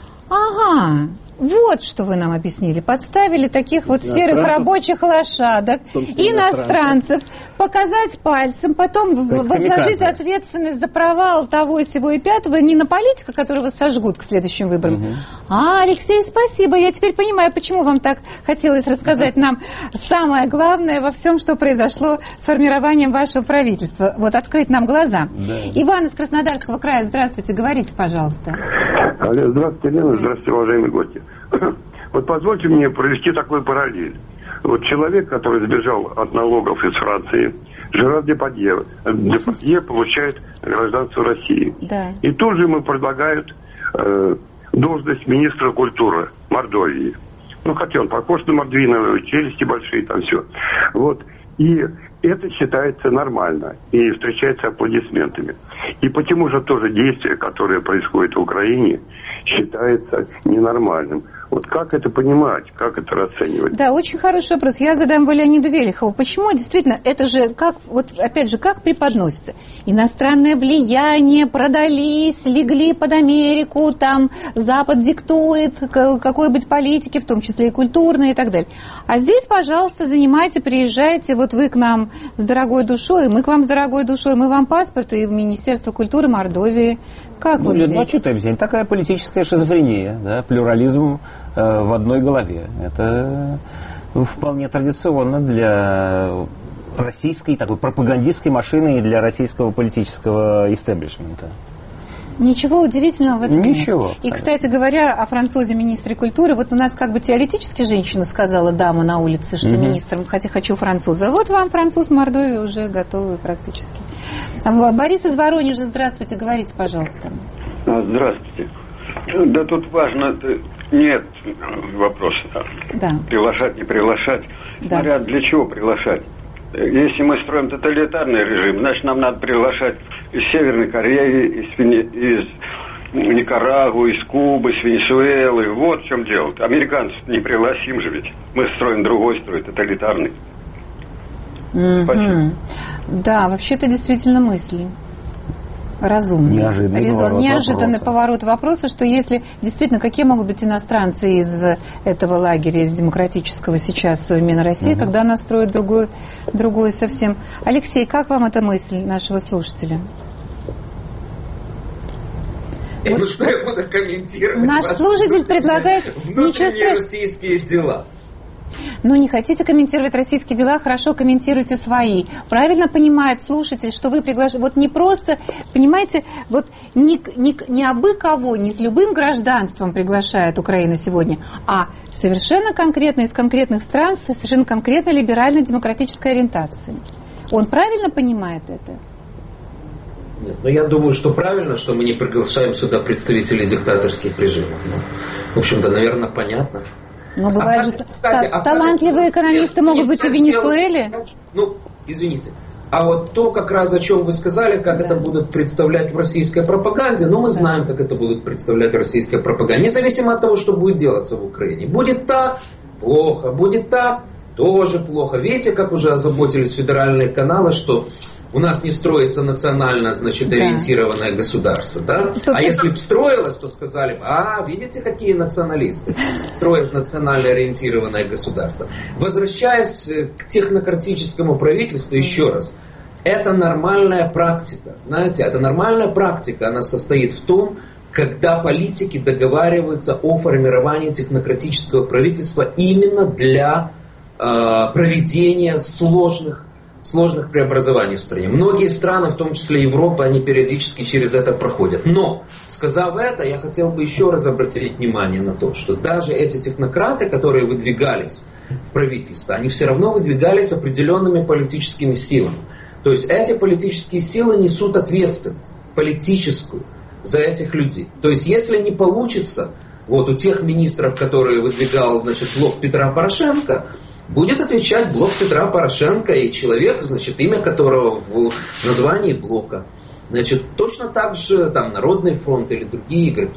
Ага. Вот что вы нам объяснили. Подставили таких вот серых рабочих лошадок, иностранцев, показать пальцем, потом возложить ответственность за провал того и сего и пятого не на политика, которого сожгут к следующим выборам. Угу. А, Алексей, спасибо. Я теперь понимаю, почему вам так хотелось рассказать нам самое главное во всем, что произошло с формированием вашего правительства. Вот открыть нам глаза. Да. Иван из Краснодарского края, здравствуйте, говорите, пожалуйста. Алло, здравствуйте, Лена, здравствуйте, уважаемые гости. Вот позвольте мне провести такой параллель. Вот человек, который сбежал от налогов из Франции, Жерар Депардье, Депардье получает гражданство России. Да. И тут же ему предлагают э, должность министра культуры Мордовии. Ну, хотя он похож на Мордвинова, челюсти большие, там все. Вот. И это считается нормально и встречается аплодисментами. И почему же тоже действие, которое происходит в Украине, считается ненормальным? Вот как это понимать, как это расценивать? Да, очень хороший вопрос. Я задам его Леониду Велихову. Почему действительно это же, как, вот опять же, как преподносится? Иностранное влияние, продались, легли под Америку, там Запад диктует какой-нибудь политики, в том числе и культурной и так далее. А здесь, пожалуйста, занимайте, приезжайте, вот вы к нам с дорогой душой, мы к вам с дорогой душой, мы вам паспорт и в Министерство культуры Мордовии. Как ну, вот здесь? Ну, что ты объяснить? Такая политическая шизофрения, да, плюрализм э, в одной голове. Это вполне традиционно для российской такой пропагандистской машины и для российского политического истеблишмента. Ничего удивительного в этом Ничего. нет. И, кстати говоря, о французе министре культуры, вот у нас как бы теоретически женщина сказала, дама на улице, что угу. министром, хотя хочу француза. Вот вам француз в Мордовии уже готовы практически. Борис из Воронежа, здравствуйте, говорите, пожалуйста. Здравствуйте. Да тут важно, нет вопроса. Да. Приглашать, не приглашать. Да. Смотря для чего приглашать. Если мы строим тоталитарный режим, значит, нам надо приглашать из Северной Кореи, из, из Никарагуа, из Кубы, из Венесуэлы. Вот в чем дело. Американцев не пригласим же ведь. Мы строим другой строй, тоталитарный. Mm-hmm. Спасибо. Да, вообще это действительно мысль. Разумный. Неожиданный, Резон, поворот, неожиданный вопроса. поворот вопроса, что если действительно, какие могут быть иностранцы из этого лагеря, из демократического сейчас современной России, угу. тогда она строит другой, другой совсем. Алексей, как вам эта мысль нашего слушателя? Вот, ну что я буду комментировать? Наш слушатель предлагает... Внутренние российские дела. Ну, не хотите комментировать российские дела, хорошо, комментируйте свои. Правильно понимает слушатель, что вы приглашаете... Вот не просто, понимаете, вот не, не, не абы кого, не с любым гражданством приглашает Украина сегодня, а совершенно конкретно из конкретных стран, с совершенно конкретно либерально-демократической ориентацией. Он правильно понимает это? Нет, но я думаю, что правильно, что мы не приглашаем сюда представителей диктаторских режимов. Ну, в общем-то, наверное, понятно. Но бывает а же, как, кстати, та- а талантливые как, экономисты нет, могут быть и в Венесуэле. Сделал, ну, извините. А вот то, как раз о чем вы сказали, как да. это будут представлять в российской пропаганде, ну, мы да. знаем, как это будут представлять в российской пропаганде. Независимо от того, что будет делаться в Украине. Будет так, плохо. Будет так, тоже плохо. Видите, как уже озаботились федеральные каналы, что у нас не строится национально, значит, да. ориентированное государство, да? Что а если бы строилось, то сказали бы, а, видите, какие националисты строят национально ориентированное государство. Возвращаясь к технократическому правительству, еще раз, это нормальная практика, знаете, это нормальная практика, она состоит в том, когда политики договариваются о формировании технократического правительства именно для э, проведения сложных сложных преобразований в стране. Многие страны, в том числе Европа, они периодически через это проходят. Но, сказав это, я хотел бы еще раз обратить внимание на то, что даже эти технократы, которые выдвигались в правительство, они все равно выдвигались определенными политическими силами. То есть эти политические силы несут ответственность политическую за этих людей. То есть если не получится, вот у тех министров, которые выдвигал, значит, блок Петра Порошенко, будет отвечать блок Петра Порошенко и человек, значит, имя которого в названии блока. Значит, точно так же там Народный фронт или другие игроки.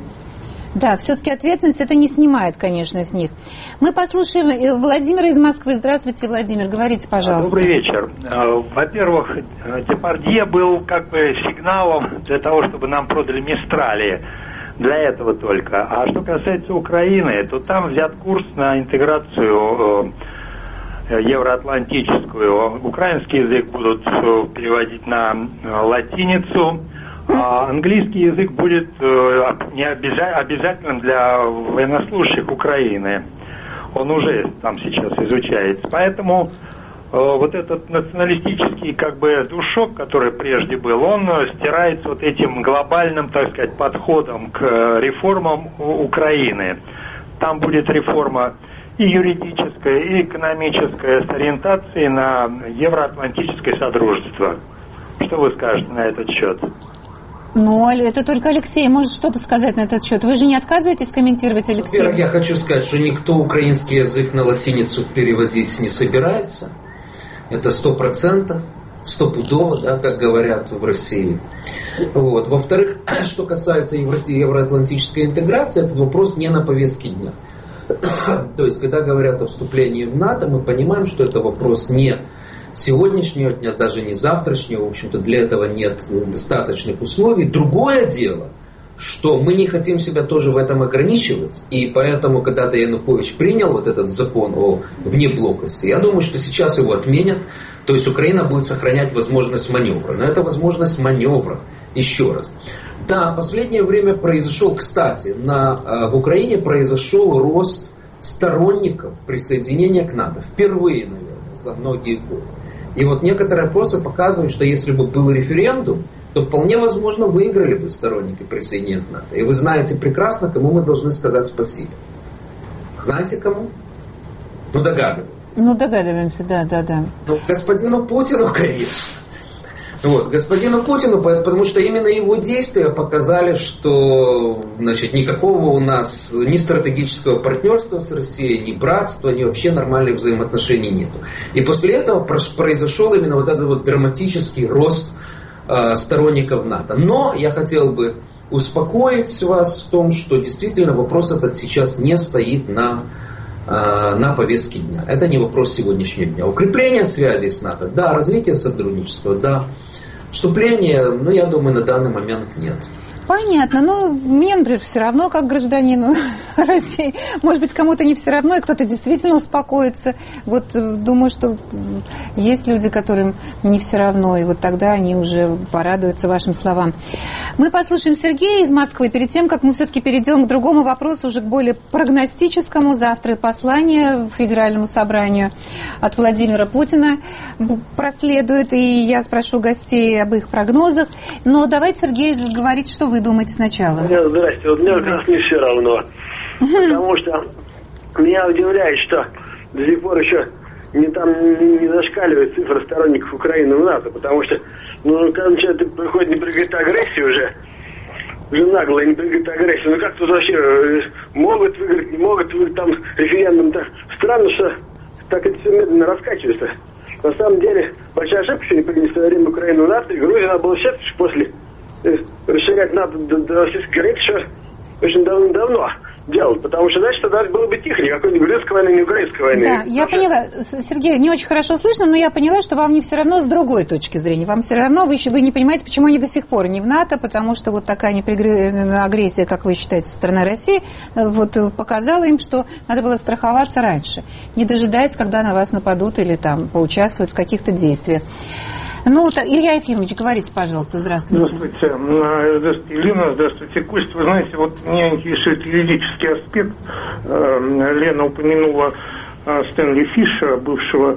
Да, все-таки ответственность это не снимает, конечно, с них. Мы послушаем Владимира из Москвы. Здравствуйте, Владимир, говорите, пожалуйста. Добрый вечер. Во-первых, Депардье был как бы сигналом для того, чтобы нам продали Мистрали. Для этого только. А что касается Украины, то там взят курс на интеграцию э, евроатлантическую. Украинский язык будут переводить на латиницу, а английский язык будет э, не обяза- обязательным для военнослужащих Украины. Он уже там сейчас изучается. Поэтому вот этот националистический как бы душок, который прежде был, он стирается вот этим глобальным, так сказать, подходом к реформам Украины. Там будет реформа и юридическая, и экономическая с ориентацией на евроатлантическое содружество. Что вы скажете на этот счет? Ну, это только Алексей может что-то сказать на этот счет. Вы же не отказываетесь комментировать, Алексей? Во-первых, я хочу сказать, что никто украинский язык на латиницу переводить не собирается. Это сто процентов, стопудово, да, как говорят в России. Вот. Во-вторых, что касается евро- евроатлантической интеграции, этот вопрос не на повестке дня. То есть, когда говорят о вступлении в НАТО, мы понимаем, что это вопрос не сегодняшнего дня, даже не завтрашнего. В общем-то, для этого нет достаточных условий. Другое дело, что мы не хотим себя тоже в этом ограничивать. И поэтому, когда-то Янукович принял вот этот закон о внеблоковости, я думаю, что сейчас его отменят. То есть Украина будет сохранять возможность маневра. Но это возможность маневра. Еще раз. Да, в последнее время произошел, кстати, на, в Украине произошел рост сторонников присоединения к НАТО. Впервые, наверное, за многие годы. И вот некоторые опросы показывают, что если бы был референдум, то вполне возможно выиграли бы сторонники присоединения к НАТО. И вы знаете прекрасно, кому мы должны сказать спасибо. Знаете кому? Ну, догадываетесь. Ну, догадываемся, да, да, да. Ну, господину Путину, конечно. Вот, господину Путину, потому что именно его действия показали, что, значит, никакого у нас ни стратегического партнерства с Россией, ни братства, ни вообще нормальных взаимоотношений нету. И после этого произошел именно вот этот вот драматический рост э, сторонников НАТО. Но я хотел бы успокоить вас в том, что действительно вопрос этот сейчас не стоит на, э, на повестке дня. Это не вопрос сегодняшнего дня. Укрепление связей с НАТО, да, развитие сотрудничества, да. Вступления, ну, я думаю, на данный момент нет. Понятно. Ну, мне, например, все равно, как гражданину России. Может быть, кому-то не все равно, и кто-то действительно успокоится. Вот думаю, что есть люди, которым не все равно, и вот тогда они уже порадуются вашим словам. Мы послушаем Сергея из Москвы перед тем, как мы все-таки перейдем к другому вопросу, уже к более прогностическому. Завтра послание Федеральному собранию от Владимира Путина проследует, и я спрошу гостей об их прогнозах. Но давайте, Сергей, говорить, что вы думаете сначала. Здрасте, вот мне как раз не все равно. Потому что меня удивляет, что до сих пор еще не, там, не, не зашкаливает цифра сторонников Украины в НАТО. Потому что, ну, когда начинает приходит неприкрытая агрессия уже, уже наглая неприкрытая агрессия, ну как тут вообще могут выиграть, не могут выиграть там референдум-то. Странно, что так это все медленно раскачивается. На самом деле, большая ошибка, что не приняли в свое время Украину в НАТО, и Грузию надо было сейчас после расширять НАТО до, до российской границы, что очень давно-давно делать, потому что дальше тогда было бы тихо, никакой ни грузинской войны, ни украинской войны. Да, я поняла. Сергей, не очень хорошо слышно, но я поняла, что вам не все равно с другой точки зрения. Вам все равно, вы, еще, вы не понимаете, почему они до сих пор не в НАТО, потому что вот такая неприкрытая агрессия, как вы считаете, со стороны России, вот показала им, что надо было страховаться раньше, не дожидаясь, когда на вас нападут или там поучаствуют в каких-то действиях. Ну, вот, Илья Ефимович, говорите, пожалуйста, здравствуйте. Здравствуйте. Здравствуйте, Елена, здравствуйте, Кость. Вы знаете, вот меня интересует юридический аспект. Лена упомянула Стэнли Фишера, бывшего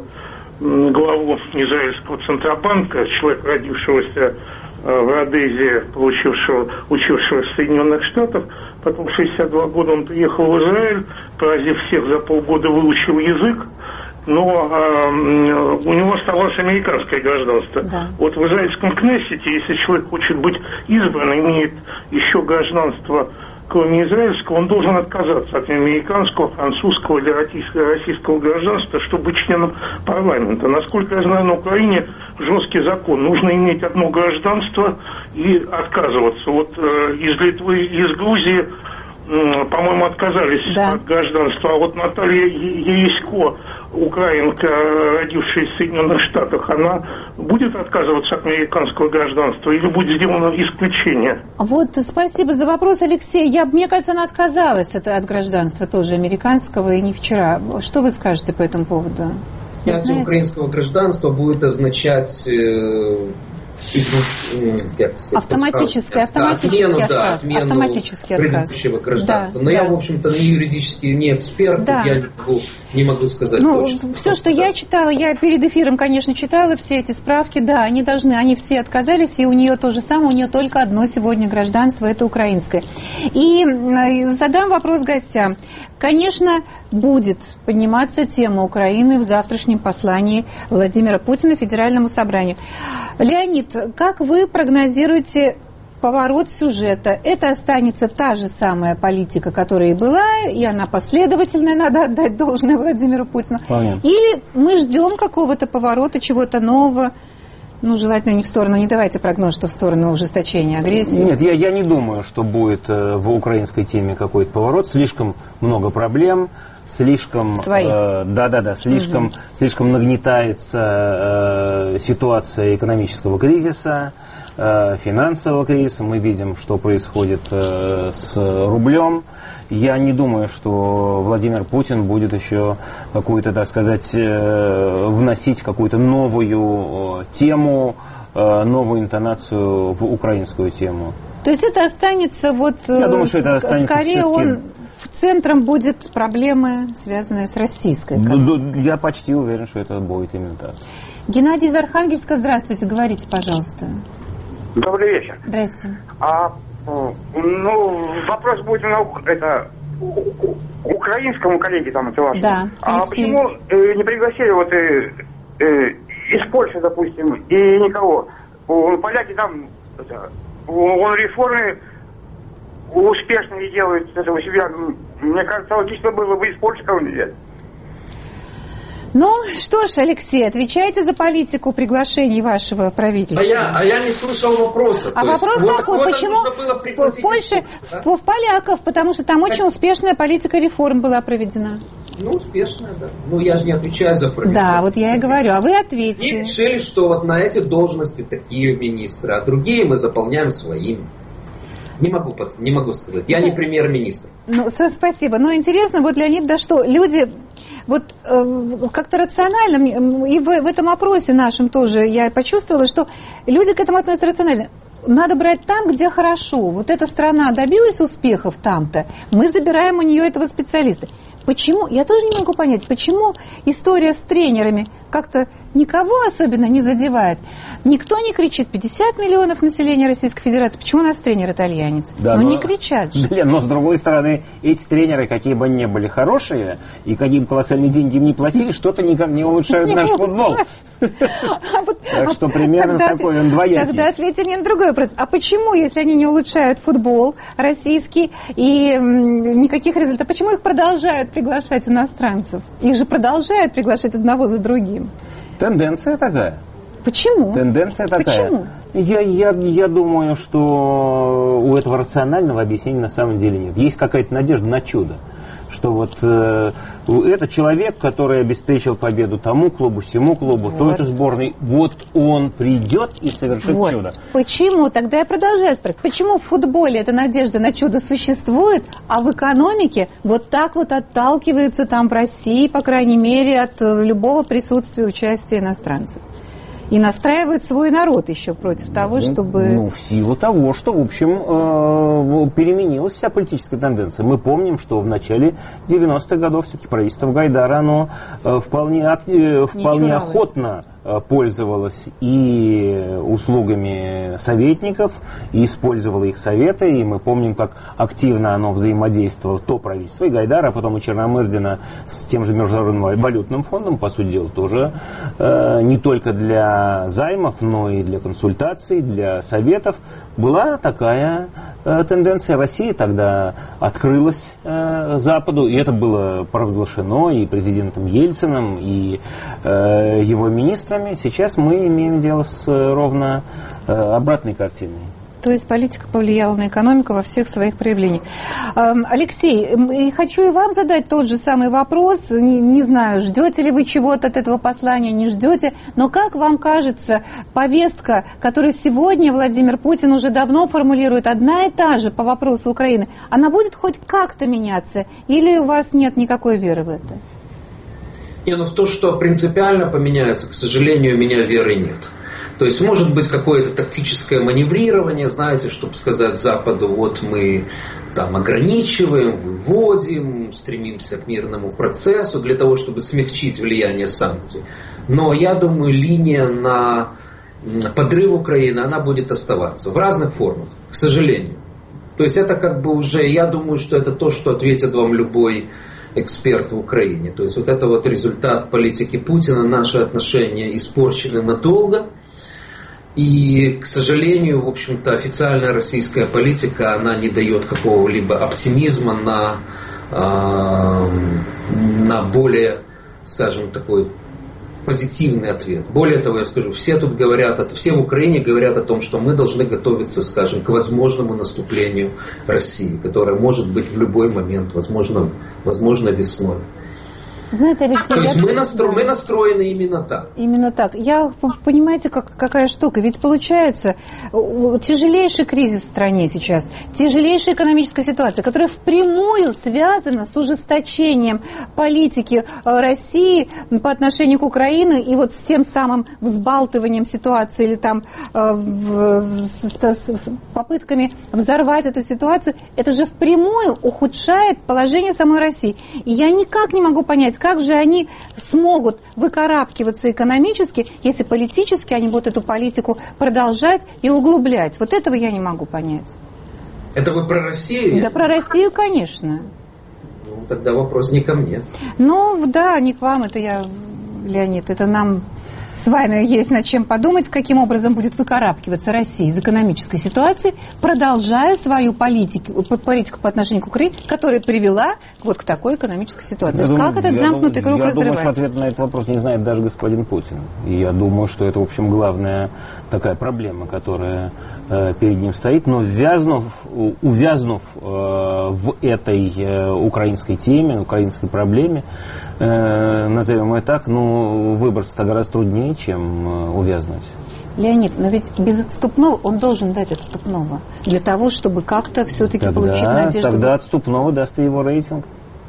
главу израильского Центробанка, человека, родившегося в Родезе, получившего, учившегося в Соединенных Штатах. Потом в шестьдесят два года он приехал в Израиль, поразив всех, за полгода выучил язык. Но э, у него оставалось американское гражданство. Да. Вот в израильском Кнессете, если человек хочет быть избран, имеет еще гражданство, кроме израильского, он должен отказаться от американского, французского или российского гражданства, чтобы быть членом парламента. Насколько я знаю, на Украине жесткий закон. Нужно иметь одно гражданство и отказываться. Вот э, из Литвы, из Грузии, э, по-моему, отказались да. от гражданства. А вот Наталья Ересько, украинка, родившаяся в Соединенных Штатах, она будет отказываться от американского гражданства или будет сделано исключение? Вот, спасибо за вопрос, Алексей. Я, мне кажется, она отказалась от, от гражданства тоже американского, и не вчера. Что вы скажете по этому поводу? Принятие украинского гражданства будет означать... Э... Автоматический, автоматический отмену, отказ. Да, отмену автоматический предыдущего отказ. гражданства. Да, Но да. я, в общем-то, не юридически, не эксперт, да. я не могу, не могу сказать ну, точно. Все, что я читала, я перед эфиром, конечно, читала все эти справки, да, они должны, они все отказались, и у нее то же самое, у нее только одно сегодня гражданство, это украинское. И задам вопрос гостям. Конечно, будет подниматься тема Украины в завтрашнем послании Владимира Путина Федеральному собранию. Леонид, как вы прогнозируете поворот сюжета? Это останется та же самая политика, которая и была, и она последовательная, надо отдать должное Владимиру Путину. Понятно. Или мы ждем какого-то поворота, чего-то нового? Ну, желательно не в сторону, не давайте прогноз, что в сторону ужесточения агрессии. Нет, я, я не думаю, что будет в украинской теме какой-то поворот. Слишком много проблем, слишком... Э, да-да-да, слишком, угу. слишком нагнетается э, ситуация экономического кризиса, э, финансового кризиса. Мы видим, что происходит э, с рублем. Я не думаю, что Владимир Путин будет еще какую-то, так сказать, вносить какую-то новую тему, новую интонацию в украинскую тему. То есть это останется вот... Я думаю, что это останется скорее он центром будет проблемы, связанные с российской экономикой. Я почти уверен, что это будет именно так. Геннадий из Архангельска, здравствуйте, говорите, пожалуйста. Добрый вечер. Здрасте. А, ну, вопрос будет на это, украинскому коллеге там, это ваше. Да, а почему э, не пригласили вот э, э, из Польши, допустим, и никого? Поляки там, это, он реформы успешные делают это у себя. Мне кажется, логично было бы из Польши кого-нибудь взять. Ну, что ж, Алексей, отвечайте за политику приглашений вашего правительства. А я, а я не слышал вопроса. А вопрос есть, такой, вот, почему вот в Польше, да? в поляков, потому что там очень успешная политика реформ была проведена. Ну, успешная, да. Ну, я же не отвечаю за правительство. Да, вот я и говорю, а вы ответьте. И решили, что вот на эти должности такие министры, а другие мы заполняем своими. Не могу, не могу сказать. Я не премьер-министр. Ну, спасибо. Но интересно, вот, Леонид, да что, люди вот э, как-то рационально, и в, в этом опросе нашем тоже я почувствовала, что люди к этому относятся рационально. Надо брать там, где хорошо. Вот эта страна добилась успехов там-то, мы забираем у нее этого специалиста. Почему? Я тоже не могу понять, почему история с тренерами как-то никого особенно не задевает. Никто не кричит, пятьдесят миллионов населения Российской Федерации, почему у нас тренер итальянец? Да, ну но, не кричат же. Блин, но с другой стороны, эти тренеры, какие бы они ни были хорошие, и какие бы колоссальные деньги им не платили, что-то никак не улучшают наш футбол. Так что примерно такой он двоякий. Тогда ответьте мне на другой вопрос. А почему, если они не улучшают футбол российский и никаких результатов, почему их продолжают приглашать иностранцев? Их же продолжают приглашать одного за другим. Тенденция такая. Почему? Тенденция такая. Почему? Я, я, я думаю, что у этого рационального объяснения на самом деле нет. Есть какая-то надежда на чудо. Что вот э, это человек, который обеспечил победу тому клубу, всему клубу, вот. той-то сборной, вот он придет и совершит вот. чудо. Почему? Тогда я продолжаю спрашивать. Почему в футболе эта надежда на чудо существует, а в экономике вот так вот отталкиваются там в России, по крайней мере, от любого присутствия, участия иностранцев? И настраивают свой народ еще против того, чтобы... Ну, в силу того, что, в общем, э, переменилась вся политическая тенденция. Мы помним, что в начале девяностых годов все-таки правительство Гайдара, оно э, вполне, э, вполне охотно пользовалась и услугами советников, и использовала их советы, и мы помним, как активно оно взаимодействовало, то правительство и Гайдара, а потом и Черномырдина с тем же Международным валютным фондом, по сути дела, тоже э, не только для займов, но и для консультаций, для советов. Была такая э, тенденция. России тогда открылась э, Западу, и это было провозглашено и президентом Ельциным, и э, его министром. Сейчас мы имеем дело с ровно э, обратной картиной. То есть политика повлияла на экономику во всех своих проявлениях. Алексей, хочу и вам задать тот же самый вопрос. Не, не знаю, ждете ли вы чего-то от этого послания, не ждете. Но как вам кажется, повестка, которую сегодня Владимир Путин уже давно формулирует, одна и та же по вопросу Украины, она будет хоть как-то меняться? Или у вас нет никакой веры в это? Не, ну в то, что принципиально поменяется, к сожалению, у меня веры нет. То есть может быть какое-то тактическое маневрирование, знаете, чтобы сказать Западу, вот мы там ограничиваем, выводим, стремимся к мирному процессу для того, чтобы смягчить влияние санкций. Но я думаю, линия на подрыв Украины, она будет оставаться в разных формах, к сожалению. То есть это как бы уже, я думаю, что это то, что ответит вам любой эксперт в Украине. То есть вот это вот результат политики Путина, наши отношения испорчены надолго. И, к сожалению, в общем-то, официальная российская политика, она не дает какого-либо оптимизма на, э, на более, скажем, такой позитивный ответ. Более того, я скажу, все тут говорят, все в Украине говорят о том, что мы должны готовиться, скажем, к возможному наступлению России, которое может быть в любой момент, возможно, возможно весной. Знаете, Алексей, То есть я... мы, настро... мы настроены именно так. Именно так. Я, понимаете, как, какая штука. Ведь получается, тяжелейший кризис в стране сейчас, тяжелейшая экономическая ситуация, которая впрямую связана с ужесточением политики России по отношению к Украине и вот с тем самым взбалтыванием ситуации или там с, с, с попытками взорвать эту ситуацию. Это же впрямую ухудшает положение самой России. И я никак не могу понять, как же они смогут выкарабкиваться экономически, если политически они будут эту политику продолжать и углублять. Вот этого я не могу понять. Это вы про Россию? Да, про Россию, конечно. Ну, тогда вопрос не ко мне. Ну, да, не к вам, это я, Леонид, это нам с вами есть над чем подумать, каким образом будет выкарабкиваться Россия из экономической ситуации, продолжая свою политику, политику по отношению к Украине, которая привела вот к такой экономической ситуации. Я как думаю, этот замкнутый круг я разрывать? Я думаю, что ответ на этот вопрос не знает даже господин Путин. И я думаю, что это, в общем, главная такая проблема, которая э, перед ним стоит. Но ввязнув, увязнув э, в этой э, украинской теме, украинской проблеме, э, назовем ее так, ну, выбраться гораздо труднее, чем увязнуть. Леонид, но ведь без отступного он должен дать отступного для того, чтобы как-то все-таки получить надежду. Тогда отступного даст и его рейтинг.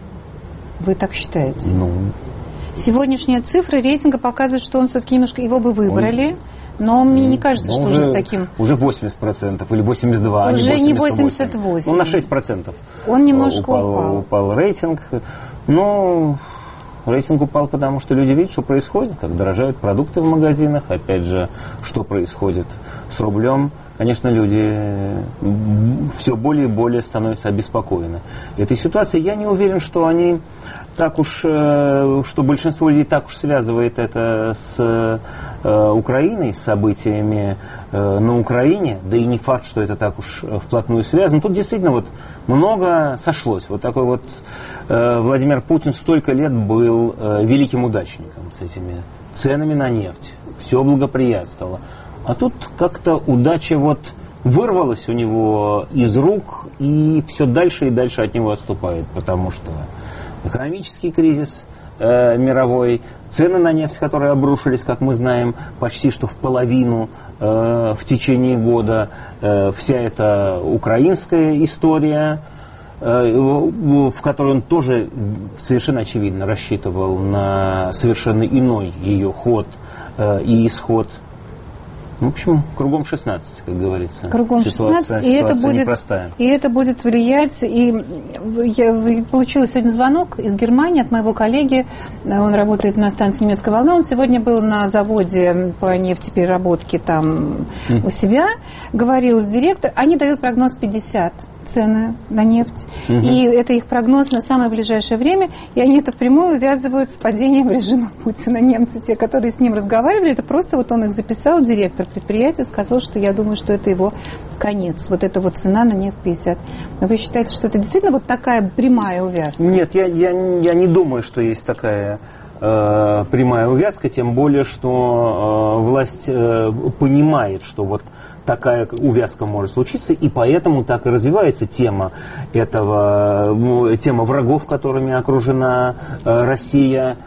Вы так считаете? Ну. Сегодняшние цифры рейтинга показывают, что он все-таки немножко его бы выбрали. Но мне не кажется, ну, что уже, уже с таким... Уже восемьдесят процентов или восемьдесят два процента, уже а не восемьдесят восемь. не восемьдесят восемь. Ну, на шесть процентов. Он немножко упал. Упал, упал рейтинг. Ну, рейтинг упал, потому что люди видят, что происходит, как дорожают продукты в магазинах. Опять же, что происходит с рублем. Конечно, люди все более и более становятся обеспокоены этой ситуацией. Я не уверен, что они так уж, что большинство людей так уж связывает это с Украиной, с событиями на Украине, да и не факт, что это так уж вплотную связано. Тут действительно вот много сошлось. Вот такой вот Владимир Путин столько лет был великим удачником с этими ценами на нефть. Все благоприятствовало. А тут как-то удача вот вырвалась у него из рук и все дальше и дальше от него отступает, потому что экономический кризис э, мировой, цены на нефть, которые обрушились, как мы знаем, почти что в половину э, в течение года, э, вся эта украинская история, э, в которой он тоже совершенно очевидно рассчитывал на совершенно иной ее ход э, и исход. В общем, кругом шестнадцать, как говорится. Кругом шестнадцать, и, это будет, и это будет влиять. И я получила сегодня звонок из Германии от моего коллеги. Он работает на станции немецкой волны. Он сегодня был на заводе по нефтепереработке там mm. у себя. Говорил с директором. Они дают прогноз пятьдесят цены на нефть. Угу. И это их прогноз на самое ближайшее время. И они это впрямую увязывают с падением режима Путина. Немцы, те, которые с ним разговаривали, это просто вот он их записал, директор предприятия, сказал, что я думаю, что это его конец. Вот эта вот цена на нефть пятьдесят. Вы считаете, что это действительно вот такая прямая увязка? Нет, я, я, я не думаю, что есть такая э, прямая увязка, тем более, что э, власть э, понимает, что вот такая увязка может случиться, и поэтому так и развивается тема этого, тема врагов, которыми окружена э, Россия,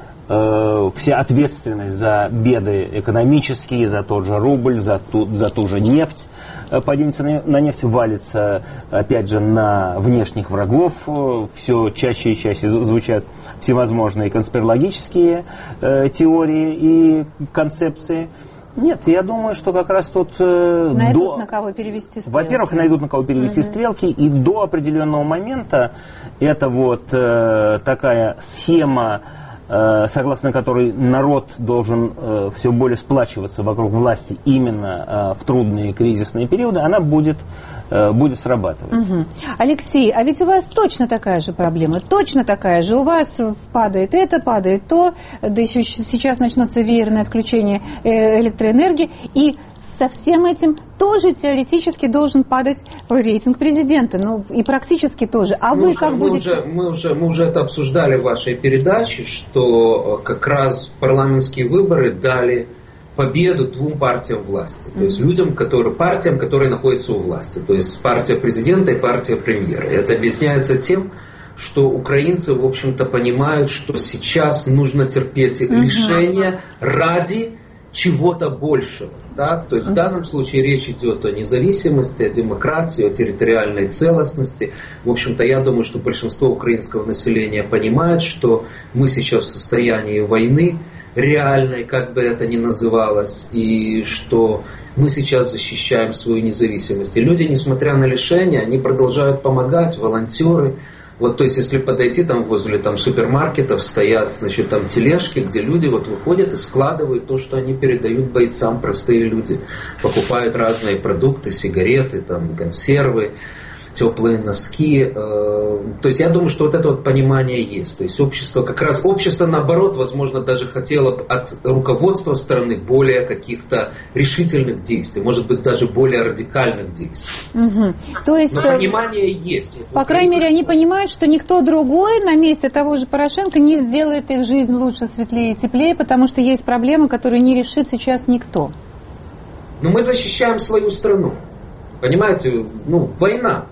э, вся ответственность за беды экономические, за тот же рубль, за ту, за ту же нефть, э, падение цены на нефть валится, опять же, на внешних врагов, все чаще и чаще звучат всевозможные конспирологические э, теории и концепции. Нет, я думаю, что как раз тут... Э, найдут до... на кого перевести стрелки. Во-первых, найдут на кого перевести угу. стрелки, и до определенного момента это вот э, такая схема, э, согласно которой народ должен э, все более сплачиваться вокруг власти именно э, в трудные кризисные периоды, она будет, э, будет срабатывать. Угу. Алексей, а ведь у вас точно такая же проблема, точно такая же. У вас падает это, падает то, да еще сейчас начнутся веерные отключения электроэнергии, и со всем этим тоже теоретически должен падать рейтинг президента, ну и практически тоже. А мы вы уже, как мы будете? Уже, мы, уже, мы уже это обсуждали в вашей передаче, что как раз парламентские выборы дали победу двум партиям власти. То есть людям, которые, партиям, которые находятся у власти. То есть партия президента и партия премьера. И это объясняется тем, что украинцы, в общем-то, понимают, что сейчас нужно терпеть лишения ради чего-то большего. Да? То есть в данном случае речь идет о независимости, о демократии, о территориальной целостности. В общем-то, я думаю, что большинство украинского населения понимает, что мы сейчас в состоянии войны реальной, как бы это ни называлось, и что мы сейчас защищаем свою независимость. И люди, несмотря на лишения, они продолжают помогать, волонтеры. Вот, то есть, если подойти, там возле там, супермаркетов стоят, значит, там тележки, где люди вот выходят и складывают то, что они передают бойцам, простые люди. Покупают разные продукты, сигареты, там, консервы, теплые носки. То есть, я думаю, что вот это вот понимание есть. То есть, общество, как раз общество, наоборот, возможно, даже хотело от руководства страны более каких-то решительных действий, может быть, даже более радикальных действий. Угу. То есть, но понимание есть. По крайней мере, они понимают, что никто другой на месте того же Порошенко не сделает их жизнь лучше, светлее и теплее, потому что есть проблемы, которые не решит сейчас никто. Но мы защищаем свою страну. Понимаете, ну, война.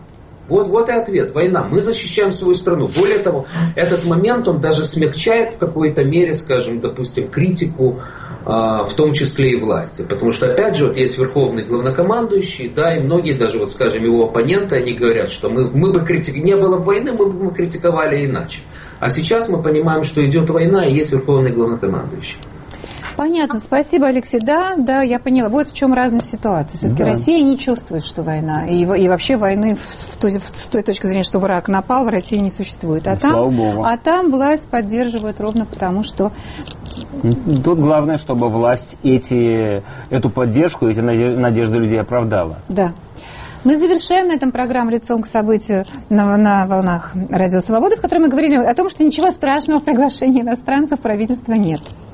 Вот, вот и ответ. Война. Мы защищаем свою страну. Более того, этот момент, он даже смягчает в какой-то мере, скажем, допустим, критику, в том числе и власти. Потому что, опять же, вот есть верховный главнокомандующий, да, и многие даже, вот, скажем, его оппоненты, они говорят, что мы, мы бы критиковали, не было бы войны, мы бы критиковали иначе. А сейчас мы понимаем, что идет война, и есть верховный главнокомандующий. Понятно, спасибо, Алексей. Да, да, я поняла. Вот в чем разность ситуации. Все-таки да. Россия не чувствует, что война. И, и вообще войны в той, с той точки зрения, что враг напал, в России не существует. А там, а там власть поддерживает ровно потому, что... Тут главное, чтобы власть эти, эту поддержку, эти надежды людей оправдала. Да. Мы завершаем на этом программу «Лицом к событию» на, на волнах Радио Свободы, в которой мы говорили о том, что ничего страшного в приглашении иностранцев правительства нет.